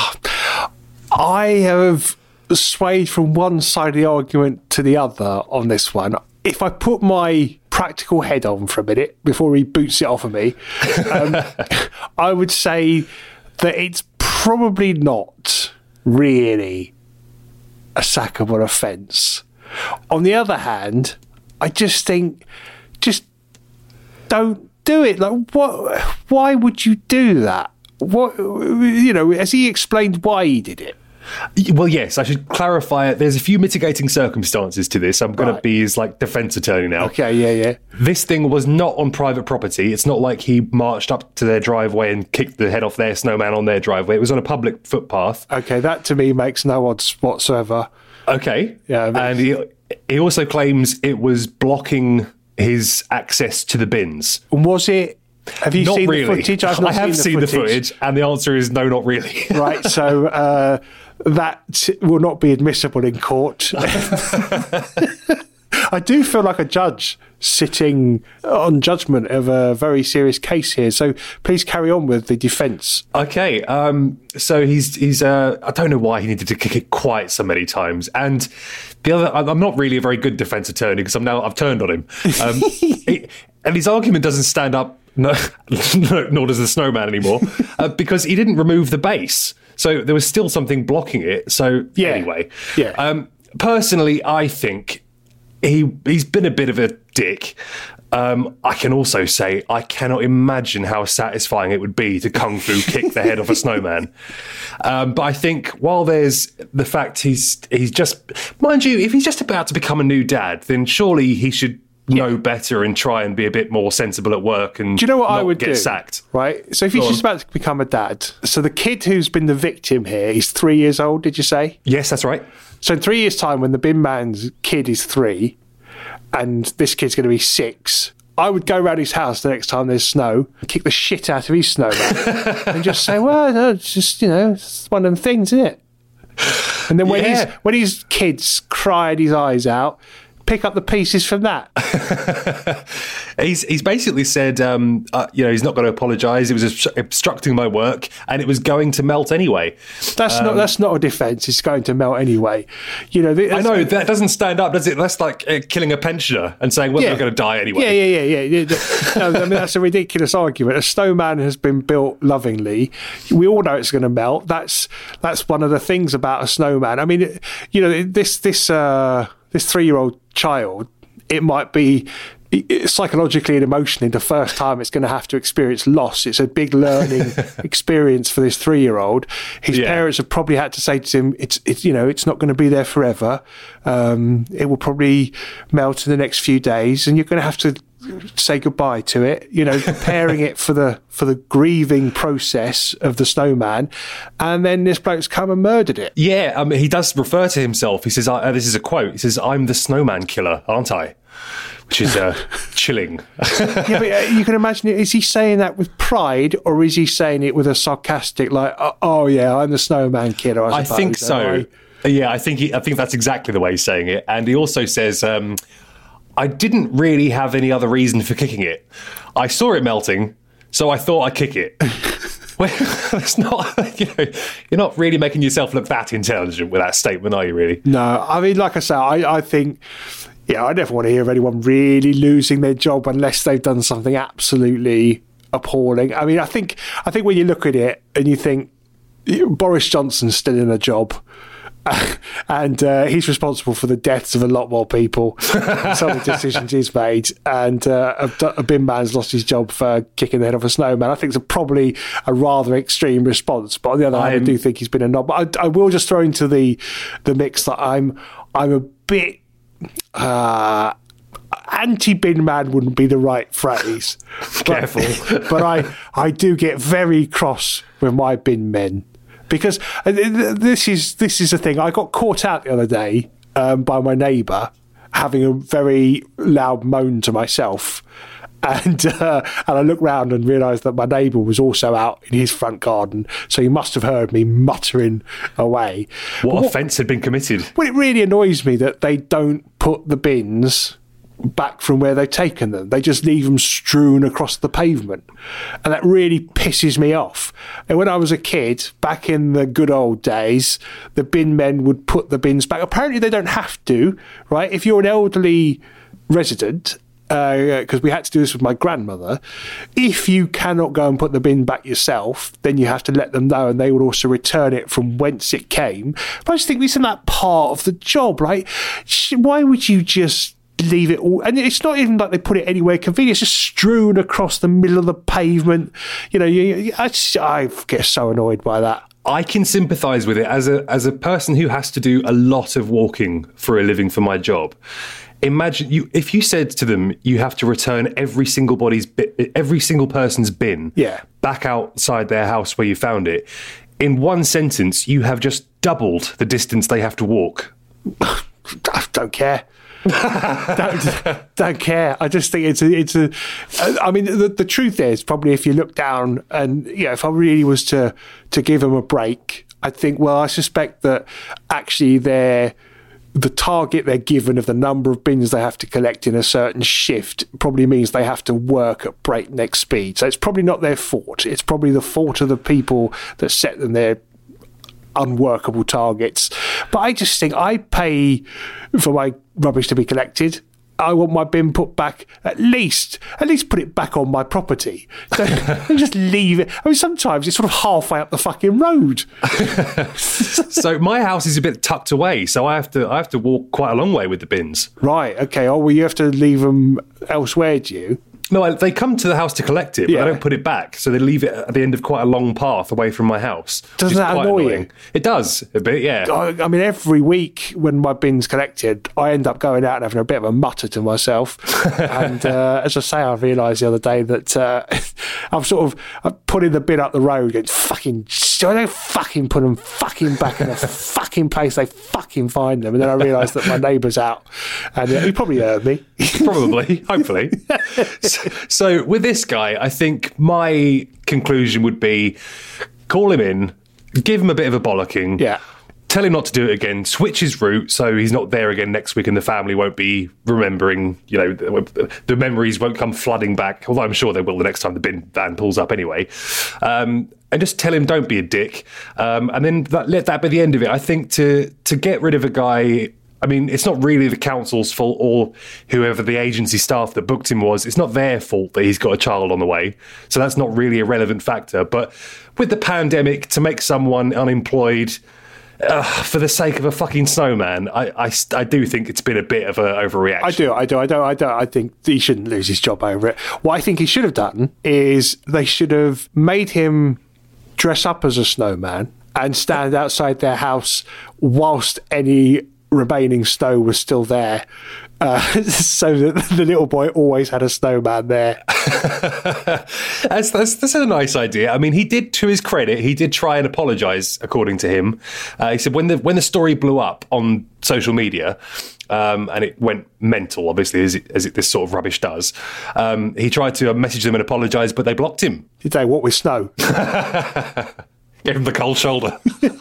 I have swayed from one side of the argument to the other on this one. If I put my practical head on for a minute before he boots it off of me, I would say that it's probably not really a sackable offence. On the other hand, I just think, just don't do it. Like, what? Why would you do that? What? Has he explained why he did it? Well, yes, I should clarify it. There's a few mitigating circumstances to this. I'm going to be his defence attorney now. Okay, yeah. This thing was not on private property. It's not like he marched up to their driveway and kicked the head off their snowman on their driveway. It was on a public footpath. Okay, that to me makes no odds whatsoever. Okay. Yeah, and he also claims it was blocking his access to the bins. Was it? Have you seen the footage? I have seen the footage, and the answer is no, not really. Right, so that will not be admissible in court. I do feel like a judge sitting on judgment of a very serious case here. So please carry on with the defence. Okay, so he's I don't know why he needed to kick it quite so many times. And the other, I'm not really a very good defence attorney because I've turned on him. And his argument doesn't stand up, nor does the snowman anymore, because he didn't remove the base. So there was still something blocking it. So anyway, personally, I think he's been a bit of a dick. I can also say I cannot imagine how satisfying it would be to kung fu kick the head off a snowman. But I think while there's the fact he's just, mind you, if he's just about to become a new dad, then surely he should know better and try and be a bit more sensible at work and do you know what not I would get do? Sacked. Right? So if he's just about to become a dad, so the kid who's been the victim here, he's 3 years old, did you say? Yes, that's right. So in 3 years' time, when the bin man's kid is 3 and this kid's going to be 6, I would go around his house the next time there's snow, kick the shit out of his snowman and just say, well, no, it's just, it's one of them things, isn't it? And then when his kids cried his eyes out, pick up the pieces from that. He's basically said, he's not going to apologise. It was obstructing my work, and it was going to melt anyway. That's not a defence. It's going to melt anyway. I know that doesn't stand up, does it? That's like killing a pensioner and saying, "Well, they're going to die anyway." Yeah. No, I mean, that's a ridiculous argument. A snowman has been built lovingly. We all know it's going to melt. That's one of the things about a snowman. I mean, this 3-year-old child, it might be psychologically and emotionally the first time it's going to have to experience loss. It's a big learning experience for this 3-year-old. His parents have probably had to say to him, it's not going to be there forever. It will probably melt in the next few days, and you're going to have to say goodbye to it, preparing it for the grieving process of the snowman. And then this bloke's come and murdered it. Yeah, he does refer to himself. He says, this is a quote, he says, "I'm the snowman killer, aren't I?" Which is chilling. Yeah, but you can imagine it. Is he saying that with pride, or is he saying it with a sarcastic, like, "Oh yeah, I'm the snowman killer"? I think so. Yeah, I think that's exactly the way he's saying it. And he also says, "I didn't really have any other reason for kicking it. I saw it melting, so I thought I'd kick it." Well, it's not, you're not really making yourself look that intelligent with that statement, are you, really? No, I mean, like I say, I think, I never want to hear of anyone really losing their job unless they've done something absolutely appalling. I mean, I think when you look at it and you think Boris Johnson's still in a job, and he's responsible for the deaths of a lot more people, some of the decisions he's made, and a bin man's lost his job for kicking the head off a snowman. I think it's probably a rather extreme response, but on the other hand, I do think he's been a knob. But I will just throw into the mix that I'm a bit anti-bin man wouldn't be the right phrase. Careful. But I do get very cross with my bin men. Because this is the thing. I got caught out the other day by my neighbour having a very loud moan to myself, and I looked round and realised that my neighbour was also out in his front garden, so he must have heard me muttering away. What offence had been committed? Well, it really annoys me that they don't put the bins back from where they've taken them. They just leave them strewn across the pavement, and that really pisses me off. And when I was a kid, back in the good old days, the bin men would put the bins back. Apparently they don't have to, right? If you're an elderly resident, because we had to do this with my grandmother, if you cannot go and put the bin back yourself, then you have to let them know, and they would also return it from whence it came. But I just think isn't that part of the job, right? Why would you just leave it all? And it's not even like they put it anywhere convenient. It's just strewn across the middle of the pavement. I get so annoyed by that. I can sympathise with it as a person who has to do a lot of walking for a living for my job. Imagine if you said to them, you have to return every single person's bin back outside their house where you found it. In one sentence, you have just doubled the distance they have to walk. I don't care. don't care. I just think it's a. I mean, the truth is probably if you look down and if I really was to give them a break, I think. Well, I suspect that actually the target they're given of the number of bins they have to collect in a certain shift probably means they have to work at breakneck speed. So it's probably not their fault. It's probably the fault of the people that set them their unworkable targets. But I just think I pay for my rubbish to be collected. I want my bin put back, at least put it back on my property. Don't just leave it. I mean, sometimes it's sort of halfway up the fucking road. So my house is a bit tucked away, so I have to walk quite a long way with the bins. Right, okay. Oh, well, you have to leave them elsewhere, do you? No, they come to the house to collect it, but they don't put it back. So they leave it at the end of quite a long path away from my house. Doesn't that annoy you? It does, a bit, yeah. I mean, every week when my bin's collected, I end up going out and having a bit of a mutter to myself. And as I say, I realised the other day that I've putting the bin up the road and I don't fucking put them fucking back in the fucking place they fucking find them. And then I realised that my neighbour's out. And he probably heard me. Probably, hopefully. So with this guy, I think my conclusion would be call him in, give him a bit of a bollocking. Yeah. Tell him not to do it again, switch his route so he's not there again next week and the family won't be remembering, the memories won't come flooding back, although I'm sure they will the next time the bin van pulls up anyway. And just tell him don't be a dick. And then let that be the end of it. I think to get rid of a guy, I mean, it's not really the council's fault or whoever the agency staff that booked him was. It's not their fault that he's got a child on the way. So that's not really a relevant factor. But with the pandemic, to make someone unemployed for the sake of a fucking snowman, I do think it's been a bit of an overreaction. I think he shouldn't lose his job over it. What I think he should have done is they should have made him dress up as a snowman and stand outside their house whilst any remaining snow was still there, so that the little boy always had a snowman there. That's a nice idea. I mean, he did, to his credit, he did try and apologise, according to him. He said when the story blew up on social media, and it went mental, obviously, as this sort of rubbish does, he tried to message them and apologise, but they blocked him. Did they? What with snow? Gave him the cold shoulder.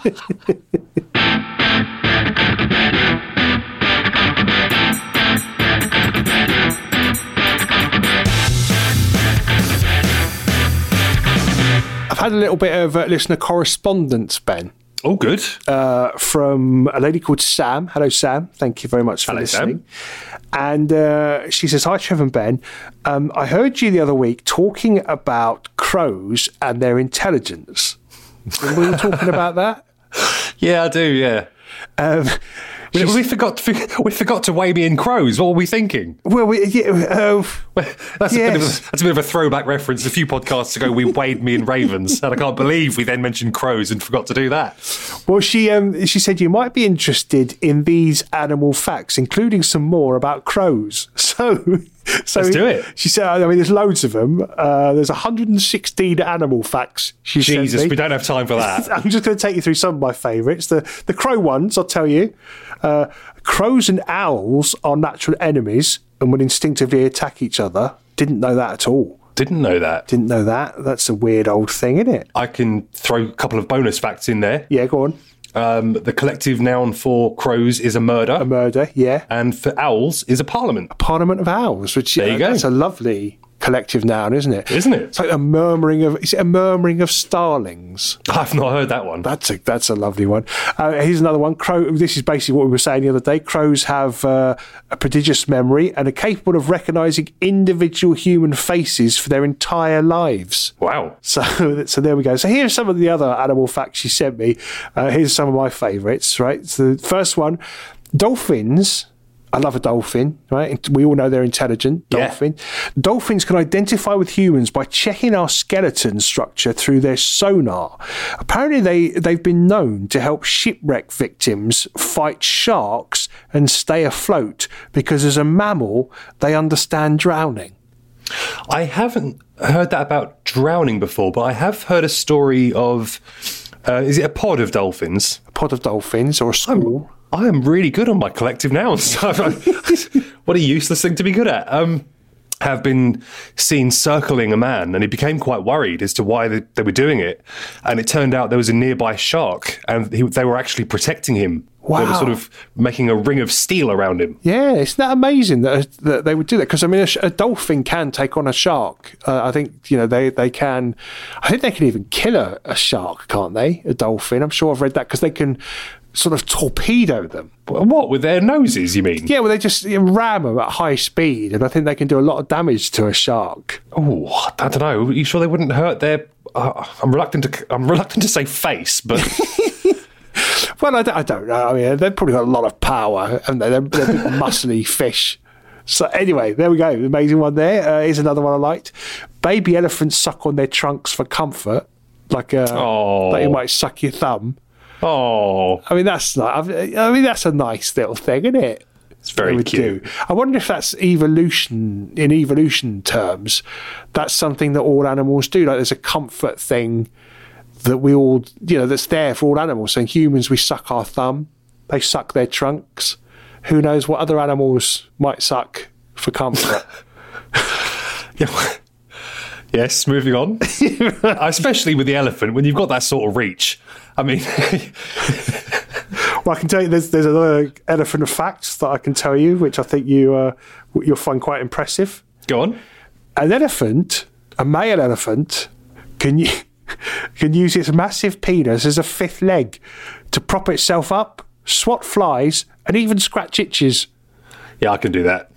I've had a little bit of listener correspondence, Ben. Oh, good. From a lady called Sam. Hello, Sam. Thank you very much for listening. Sam. And she says, hi, Trev and Ben. I heard you the other week talking about crows and their intelligence. Were we talking about that? Yeah, I do, yeah. We forgot to weigh me in crows. What were we thinking? Well, that's a bit of a throwback reference. A few podcasts ago, we weighed me in ravens, and I can't believe we then mentioned crows and forgot to do that. Well, she said you might be interested in these animal facts, including some more about crows. So let's do it. She said, I mean, there's loads of them. There's 116 animal facts. Jesus, we don't have time for that. I'm just going to take you through some of my favourites. The crow ones, I'll tell you. Crows and owls are natural enemies and would instinctively attack each other. Didn't know that at all. Didn't know that. That's a weird old thing, isn't it? I can throw a couple of bonus facts in there. Yeah, go on. The collective noun for crows is a murder. A murder, yeah. And for owls is a parliament. A parliament of owls, which there you go. That's a lovely collective noun, isn't it? Isn't it? It's like a murmuring of starlings. I've not heard that one. That's a lovely one. Here's another one. This is basically what we were saying the other day. Crows have a prodigious memory and are capable of recognising individual human faces for their entire lives. Wow. So there we go. So here's some of the other animal facts she sent me. Here's some of my favourites, right? So the first one, dolphins. I love a dolphin, right? We all know they're intelligent. Dolphin. Yeah. Dolphins can identify with humans by checking our skeleton structure through their sonar. Apparently, they've been known to help shipwreck victims fight sharks and stay afloat because as a mammal, they understand drowning. I haven't heard that about drowning before, but I have heard a story of, is it a pod of dolphins? A pod of dolphins or a school? I am really good on my collective nouns. What a useless thing to be good at. Have been seen circling a man, and he became quite worried as to why they were doing it. And it turned out there was a nearby shark, and they were actually protecting him Wow. They were sort of making a ring of steel around him. Yeah, isn't that amazing that they would do that? Because, I mean, a dolphin can take on a shark. I think, they can... I think they can even kill a shark, can't they? A dolphin. I'm sure I've read that, because they can sort of torpedo them. What, with their noses, you mean? Yeah, well, they just ram them at high speed, and I think they can do a lot of damage to a shark. Oh, I don't know. Are you sure they wouldn't hurt their... I'm reluctant to say face, but... Well, I don't know. I mean, they've probably got a lot of power, and they're big muscly fish. So anyway, there we go. The amazing one there. Here's another one I liked. Baby elephants suck on their trunks for comfort, like you might suck your thumb. Oh, I mean, that's a nice little thing, isn't it? It's very cute. I wonder if that's evolution, in evolution terms. That's something that all animals do. Like, there's a comfort thing that we all, that's there for all animals. So humans, we suck our thumb. They suck their trunks. Who knows what other animals might suck for comfort? Yes, moving on. Especially with the elephant, when you've got that sort of reach. I mean... Well, I can tell you there's another elephant of facts that I can tell you, which I think you'll find quite impressive. Go on. An elephant, a male elephant, can use its massive penis as a fifth leg to prop itself up, swat flies, and even scratch itches. Yeah, I can do that.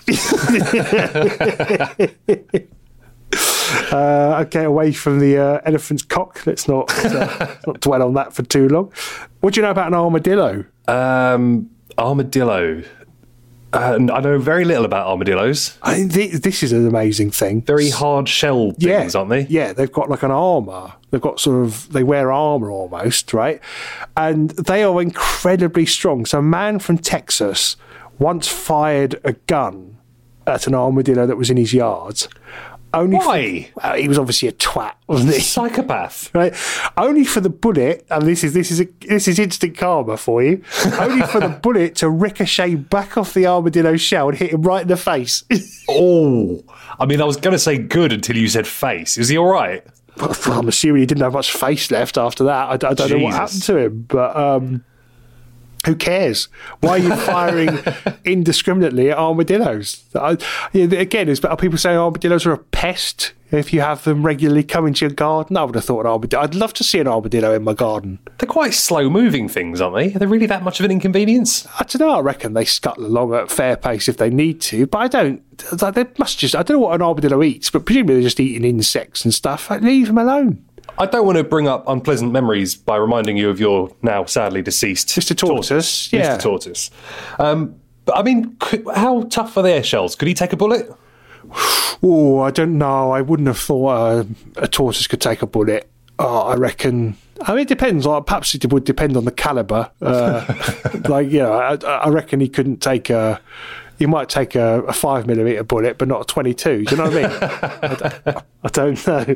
Okay, away from the elephant's cock. Let's not dwell on that for too long. What do you know about an armadillo? Armadillo. I know very little about armadillos. I mean, this is an amazing thing. Very hard shell things, aren't they? Yeah, they've got like an armour. They've got they wear armour almost, right? And they are incredibly strong. So a man from Texas once fired a gun at an armadillo that was in his yard. Why? He was obviously a twat, wasn't he? Psychopath, right? Only for the bullet, and this is instant karma for you. Only for the bullet to ricochet back off the armadillo shell and hit him right in the face. Oh, I mean, I was going to say good until you said face. Is he all right? Well, I'm assuming he didn't have much face left after that. I don't know what happened to him, but who cares? Why are you firing indiscriminately at armadillos? Again, are people saying armadillos are a pest if you have them regularly come into your garden? I would have thought an armadillo. I'd love to see an armadillo in my garden. They're quite slow-moving things, aren't they? Are they really that much of an inconvenience? I don't know. I reckon they scuttle along at a fair pace if they need to, but I don't. They must just. I don't know what an armadillo eats, but presumably they're just eating insects and stuff. Leave them alone. I don't want to bring up unpleasant memories by reminding you of your now sadly deceased Mr. Tortoise. Yeah. Mr. Tortoise. But I mean, how tough are their shells? Could he take a bullet? Oh, I don't know. I wouldn't have thought a tortoise could take a bullet. I reckon. I mean, it depends. Perhaps it would depend on the caliber. I reckon he couldn't take He might take a 5mm bullet, but not a 22. Do you know what I mean? I don't know.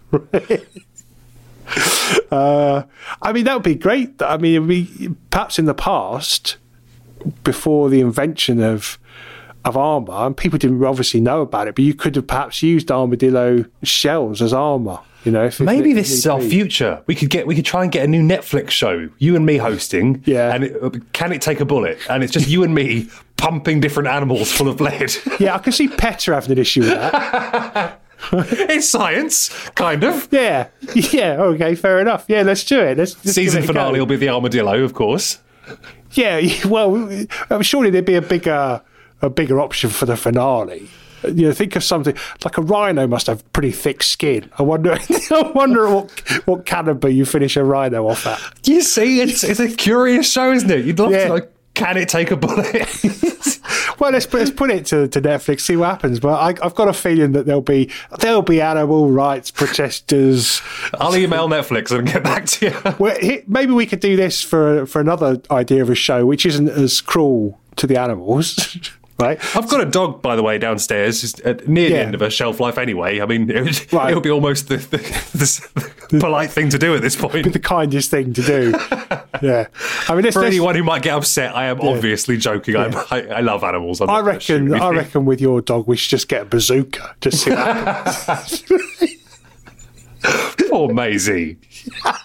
I mean, that would be great. I mean, perhaps in the past, before the invention of armour, and people didn't obviously know about it, but you could have perhaps used armadillo shells as armour. Maybe this is our future. We could try and get a new Netflix show, you and me hosting. Yeah. And can it take a bullet? And it's just you and me pumping different animals full of lead. Yeah, I can see PETA having an issue with that. It's science, kind of. Yeah. Okay, fair enough. Yeah, let's do it. Season finale will be the armadillo, of course. Yeah. Well, surely there'd be a bigger option for the finale. Think of something like a rhino must have pretty thick skin. I wonder what caliber you finish a rhino off at. You see, it's a curious show, isn't it? You'd love to know. Can it take a bullet? Well, let's put it to Netflix, see what happens. But I've got a feeling that there'll be animal rights protesters. I'll email Netflix and get back to you. Well, maybe we could do this for another idea of a show which isn't as cruel to the animals. Right. I've got a dog, by the way, downstairs, near the end of her shelf life anyway. I mean, it would be almost the polite thing to do at this point. The kindest thing to do. Yeah. I mean, for anyone who might get upset, I am obviously joking. Yeah. I love animals. I reckon with your dog, we should just get a bazooka. Just see what happens. Poor Maisie.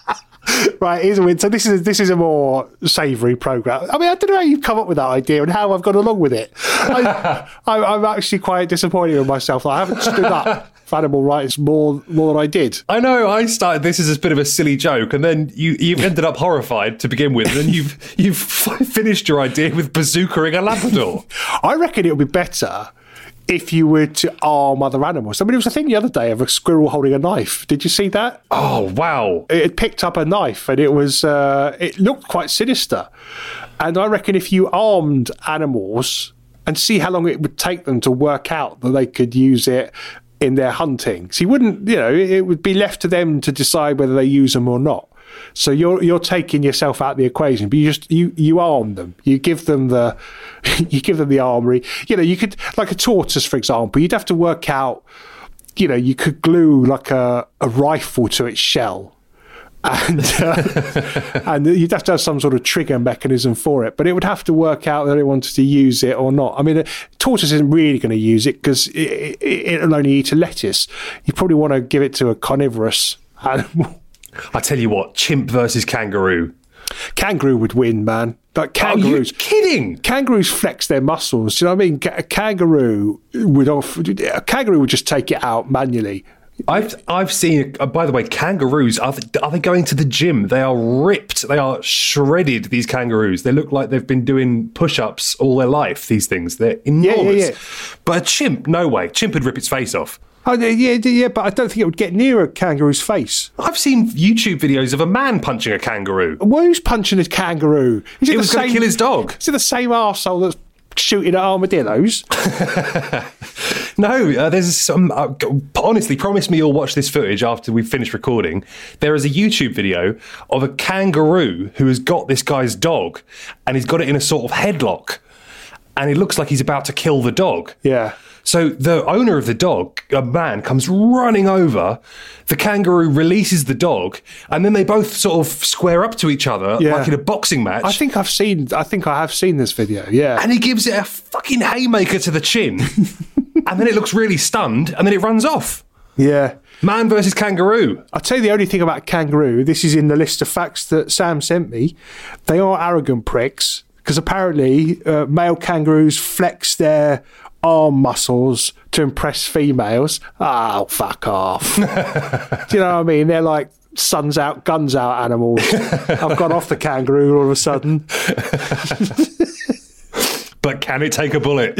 Right, here's a win. So this is a more savoury programme. I mean, I don't know how you've come up with that idea and how I've gone along with it. I'm actually quite disappointed with myself. I haven't stood up for animal rights more than I did. I know. I started this as a bit of a silly joke, and then you've ended up horrified to begin with, and you've finished your idea with bazookaing a Labrador. I reckon it would be better if you were to arm other animals. I mean, it was a thing the other day of a squirrel holding a knife. Did you see that? Oh, wow. It had picked up a knife, and it looked quite sinister. And I reckon if you armed animals and see how long it would take them to work out that they could use it in their hunting. So you wouldn't, it would be left to them to decide whether they use them or not. So you're taking yourself out of the equation, but you arm them. You give them the armory. You could, like a tortoise, for example, you'd have to work out, you could glue like a rifle to its shell. And you'd have to have some sort of trigger mechanism for it, but it would have to work out that it wanted to use it or not. I mean, a tortoise isn't really going to use it because it'll only eat a lettuce. You probably want to give it to a carnivorous animal. I tell you what, chimp versus kangaroo. Kangaroo would win, man. Like kangaroos. Are you kidding? Kangaroos flex their muscles. Do you know what I mean? A kangaroo would just take it out manually. I've seen. By the way, kangaroos are they going to the gym? They are ripped. They are shredded. These kangaroos. They look like they've been doing push-ups all their life. These things. They're enormous. Yeah. But a chimp, no way. Chimp would rip its face off. Oh, yeah, but I don't think it would get near a kangaroo's face. I've seen YouTube videos of a man punching a kangaroo. Well, who's punching a kangaroo? He was going to kill his dog. Is it the same arsehole that's shooting at armadillos? No, there's some. Honestly, promise me you'll watch this footage after we've finished recording. There is a YouTube video of a kangaroo who has got this guy's dog, and he's got it in a sort of headlock, and it looks like he's about to kill the dog. Yeah. So the owner of the dog, a man, comes running over. The kangaroo releases the dog, and then they both sort of square up to each other like in a boxing match. I think I have seen this video. Yeah. And he gives it a fucking haymaker to the chin, and then it looks really stunned, and then it runs off. Yeah. Man versus kangaroo. I'll tell you the only thing about kangaroo. This is in the list of facts that Sam sent me. They are arrogant pricks because apparently male kangaroos flex their arm muscles to impress females. Oh, fuck off. Do you know what I mean? They're like suns out, guns out animals. I've gone off the kangaroo all of a sudden. But can it take a bullet?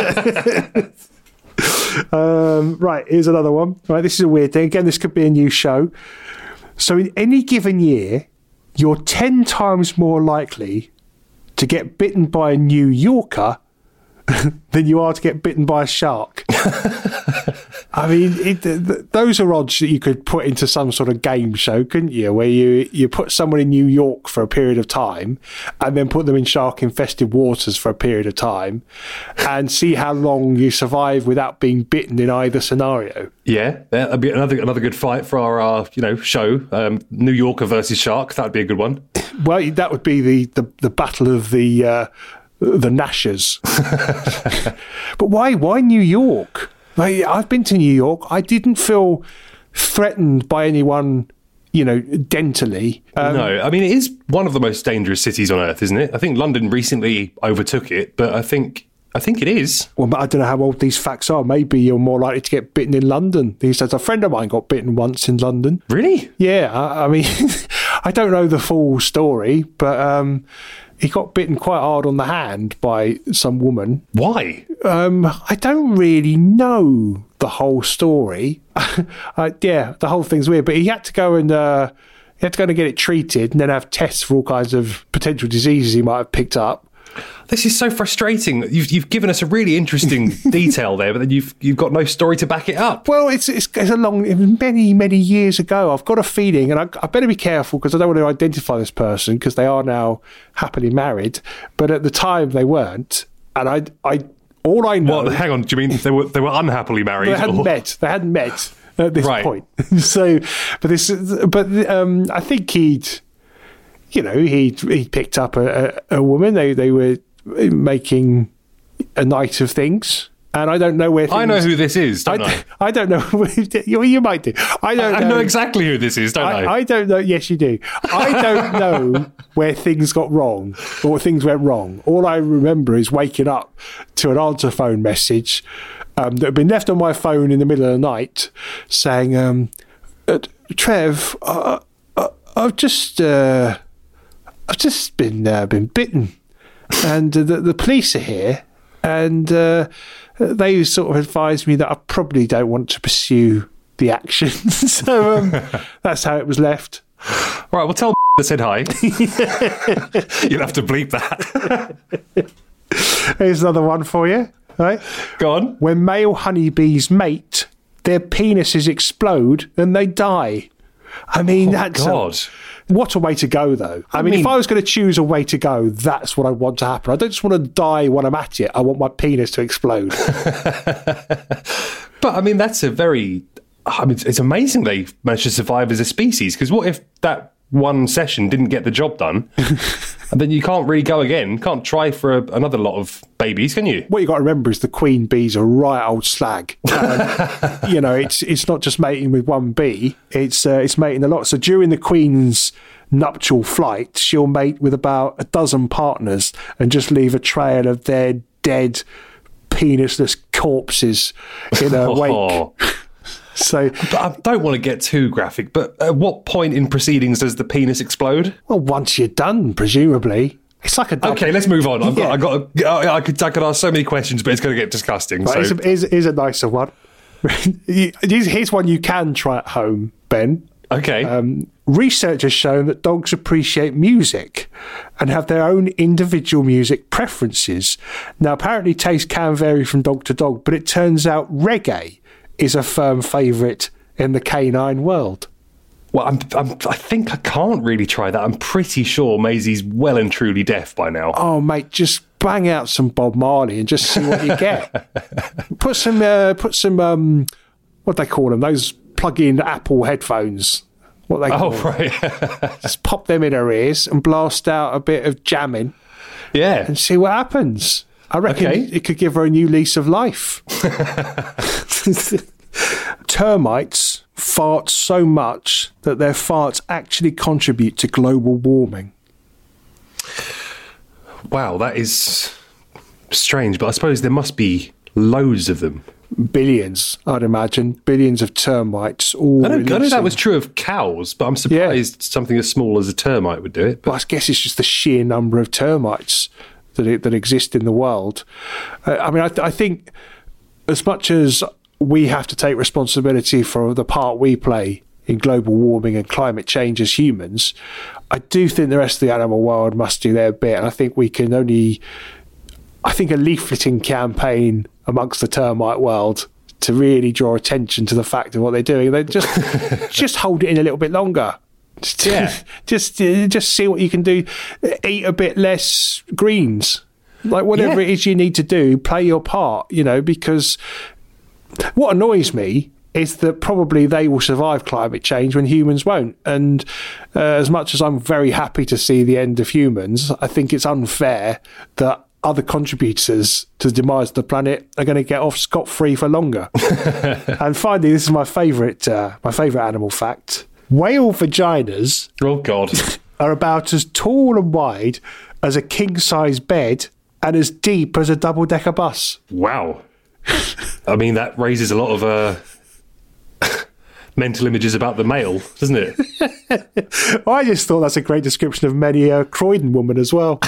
Right, here's another one. Right, this is a weird thing. Again, this could be a new show. So in any given year, you're 10 times more likely to get bitten by a New Yorker than you are to get bitten by a shark. I mean, those are odds that you could put into some sort of game show, couldn't you? Where you put someone in New York for a period of time and then put them in shark-infested waters for a period of time and see how long you survive without being bitten in either scenario. Yeah, that'd be another good fight for our show. New Yorker versus shark. That'd be a good one. Well, that would be the battle of the Gnashers. But why New York? Like, I've been to New York. I didn't feel threatened by anyone, dentally. No, I mean, it is one of the most dangerous cities on earth, isn't it? I think London recently overtook it, but I think it is. Well, but I don't know how old these facts are. Maybe you're more likely to get bitten in London these days. A friend of mine got bitten once in London. Really? Yeah. I mean, I don't know the full story, but he got bitten quite hard on the hand by some woman. Why? I don't really know the whole story. The whole thing's weird. But he had to go and get it treated, and then have tests for all kinds of potential diseases he might have picked up. This is so frustrating. You've given us a really interesting detail there, but then you've got no story to back it up. Well, it was many years ago. I've got a feeling, and I better be careful because I don't want to identify this person because they are now happily married, but at the time they weren't. And all I know. What? Hang on. Do you mean they were unhappily married? They hadn't met at this point. So, I think he'd picked up a woman. They were making a night of things, and I don't know where things... I know who this is, don't I? I don't know. You might do. I know exactly who this is, don't I? I don't know. Yes, you do. I don't know where things got wrong or things went wrong. All I remember is waking up to an answer phone message that had been left on my phone in the middle of the night saying, Trev, I've just been bitten, and the police are here, and they sort of advised me that I probably don't want to pursue the action. So that's how it was left. All right, well, tell that said hi. You'll have to bleep that. Here's another one for you. Right? Go on. When male honeybees mate, their penises explode and they die. I mean, that's God. What a way to go, though. I mean, if I was going to choose a way to go, that's what I want to happen. I don't just want to die when I'm at it. I want my penis to explode. But, I mean, that's it's amazing they managed to survive as a species, because what if that one session didn't get the job done, and then you can't really go again, can't try for another lot of babies, can you? What you got to remember is the queen bee's a right old slag. It's not just mating with one bee, it's mating a lot. So during the queen's nuptial flight, she'll mate with about a dozen partners and just leave a trail of their dead penisless corpses in her wake. So, but I don't want to get too graphic, but at what point in proceedings does the penis explode? Well, once you're done, presumably. It's like a... Okay, let's move on. I could ask so many questions, but it's going to get disgusting. Right, so. Here's a nicer one. Here's one you can try at home, Ben. Okay. Research has shown that dogs appreciate music and have their own individual music preferences. Now, apparently taste can vary from dog to dog, but it turns out reggae is a firm favourite in the canine world. Well, I think I can't really try that. I'm pretty sure Maisie's well and truly deaf by now. Oh, mate, just bang out some Bob Marley and just see what you get. Put some what they call them, those plug-in Apple headphones. What they call them. Right. Just pop them in her ears and blast out a bit of jamming. Yeah. And see what happens. I reckon it could give her a new lease of life. Termites fart so much that their farts actually contribute to global warming. Wow, that is strange, but I suppose there must be loads of them. Billions, I'd imagine. Billions of termites. I know that was true of cows, but I'm surprised something as small as a termite would do it. But I guess it's just the sheer number of termites that exist in the world. I think as much as we have to take responsibility for the part we play in global warming and climate change as humans, I do think the rest of the animal world must do their bit. And I think a leafleting campaign amongst the termite world to really draw attention to the fact of what they're doing. They just hold it in a little bit longer. Just see what you can do. Eat a bit less greens. Like whatever it is you need to do, play your part, because what annoys me is that probably they will survive climate change when humans won't. And as much as I'm very happy to see the end of humans, I think it's unfair that other contributors to the demise of the planet are going to get off scot-free for longer. And finally, this is my favourite animal fact. Whale vaginas are about as tall and wide as a king-size bed and as deep as a double-decker bus. Wow. I mean, that raises a lot of mental images about the male, doesn't it? I just thought that's a great description of many a Croydon woman as well.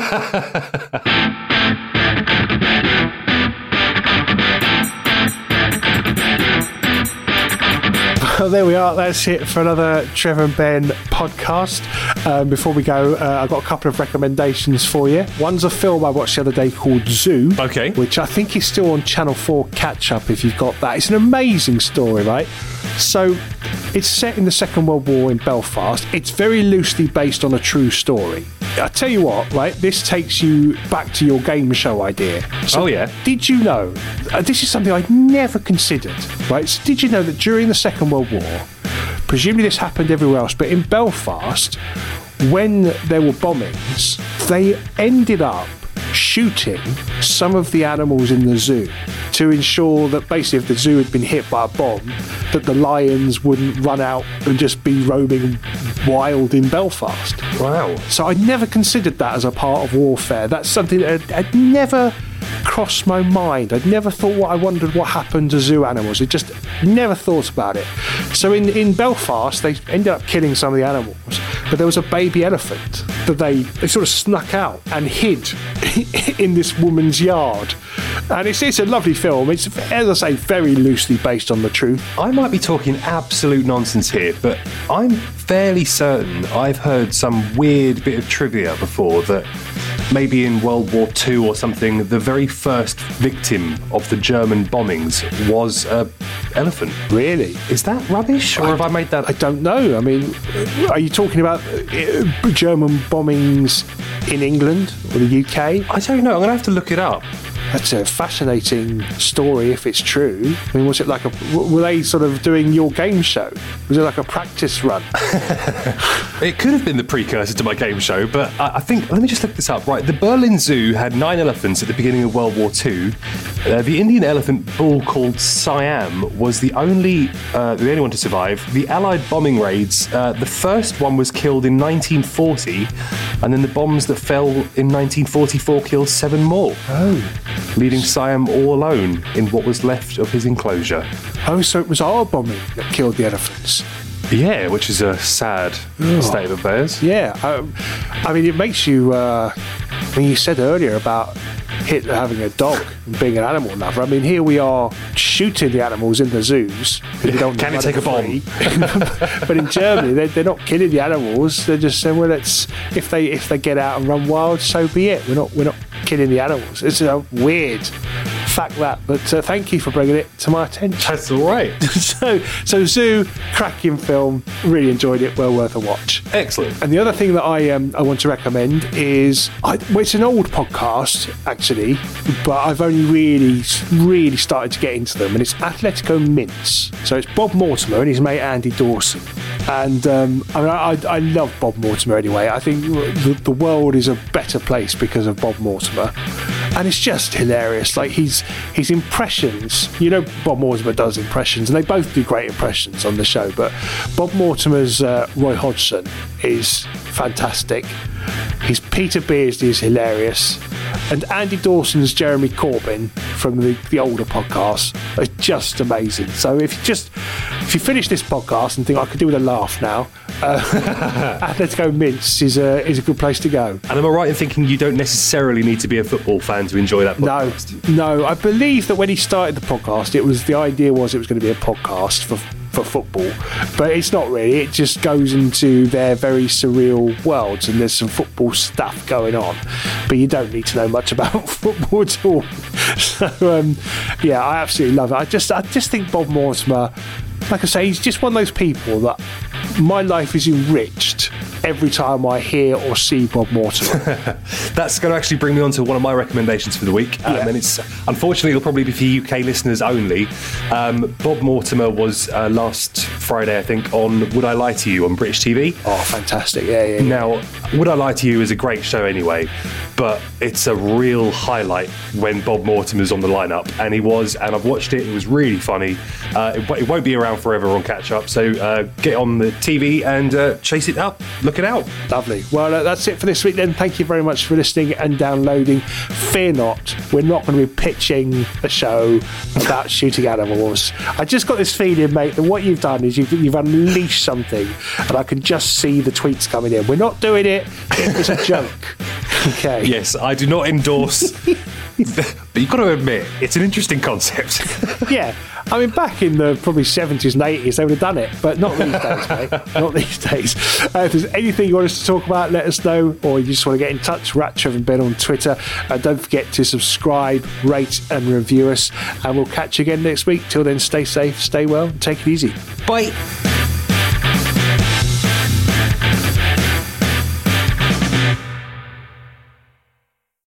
Well, there we are. That's it for another Trevor and Ben podcast. Before we go, I've got a couple of recommendations for you. One's a film I watched the other day called Zoo, which I think is still on Channel 4 catch-up if you've got that. It's an amazing story, right? So it's set in the Second World War in Belfast. It's very loosely based on a true story. I tell you what, right? This takes you back to your game show idea. So did you know, this is something I'd never considered, right? So did you know that during the Second World War, presumably this happened everywhere else, but in Belfast, when there were bombings, they ended up shooting some of the animals in the zoo to ensure that basically if the zoo had been hit by a bomb, that the lions wouldn't run out and just be roaming wild in Belfast. Wow. So I never considered that as a part of warfare. That's something that had never crossed my mind. I'd never thought I wondered what happened to zoo animals. I just never thought about it. So in Belfast, they ended up killing some of the animals, but there was a baby elephant that they sort of snuck out and hid in this woman's yard. And it's a lovely film. It's, as I say, very loosely based on the truth. I might be talking absolute nonsense here, but I'm fairly certain I've heard some weird bit of trivia before that maybe in World War II or something, the very first victim of the German bombings was an elephant. Really? Is that rubbish, or have I made that? I don't know. I mean, are you talking about German bombings in England or the UK? I don't know. I'm going to have to look it up. That's a fascinating story if it's true. I mean, was it like were they sort of doing your game show? Was it like a practice run? It could have been the precursor to my game show, but I think, let me just look this up. Right, the Berlin Zoo had 9 elephants at the beginning of World War II. The Indian elephant bull called Siam was the only one to survive. The Allied bombing raids, the first one was killed in 1940, and then the bombs that fell in 1944 killed 7 more. Oh. Leaving Siam all alone in what was left of his enclosure. Oh, so it was our bombing that killed the elephants. Yeah, which is a sad state of affairs. Yeah, I mean, it makes you. When you said earlier about Hitler having a dog and being an animal lover, I mean, here we are shooting the animals in the zoos. Can it take a bomb? But in Germany, they're not killing the animals. They're just saying, well, if they get out and run wild, so be it. We're not killing the animals. It's a weird fact that, but thank you for bringing it to my attention. That's all right. so Zoo, cracking film, really enjoyed it, well worth a watch. Excellent. And the other thing that I want to recommend is, it's an old podcast actually, but I've only really started to get into them, and it's Atletico Mince. So it's Bob Mortimer and his mate Andy Dawson. And I love Bob Mortimer anyway. I think the world is a better place because of Bob Mortimer. And it's just hilarious. Like his impressions, Bob Mortimer does impressions, and they both do great impressions on the show. But Bob Mortimer's Roy Hodgson is fantastic. His Peter Beardsley is hilarious, and Andy Dawson's Jeremy Corbyn from the older podcast is just amazing. So if you finish this podcast and think I could do with a laugh now, Atletico Mince is a good place to go. And am I right in thinking you don't necessarily need to be a football fan to enjoy that podcast? No. I believe that when he started the podcast, the idea was it was going to be a podcast for football, but it's not really. It just goes into their very surreal worlds, and there's some football stuff going on, but you don't need to know much about football at all. So I absolutely love it. I just think Bob Mortimer, like I say, he's just one of those people that my life is enriched every time I hear or see Bob Mortimer. That's going to actually bring me on to one of my recommendations for the week. And it's, unfortunately, it'll probably be for UK listeners only. Bob Mortimer was last Friday, I think, on Would I Lie to You on British TV. Oh, fantastic. Yeah. Now, Would I Lie to You is a great show anyway, but it's a real highlight when Bob Mortimer's on the lineup. And he was, and I've watched it. It was really funny. It won't be around forever on Catch Up, so get on the TV and chase it up. Look it out. Lovely. Well, that's it for this week then. Thank you very much for listening and downloading. Fear not, we're not going to be pitching a show about shooting animals. I just got this feeling, mate, that what you've done is you've unleashed something, and I can just see the tweets coming in. We're not doing it. It's a joke. Okay. Yes, I do not endorse. But you've got to admit, it's an interesting concept. Yeah. I mean, back in the probably 70s and 80s, they would have done it, but not these days, mate. Not these days. If there's anything you want us to talk about, let us know, or you just want to get in touch, Ratchev and Ben on Twitter. Don't forget to subscribe, rate and review us, and we'll catch you again next week. Till then, stay safe, stay well, and take it easy. Bye.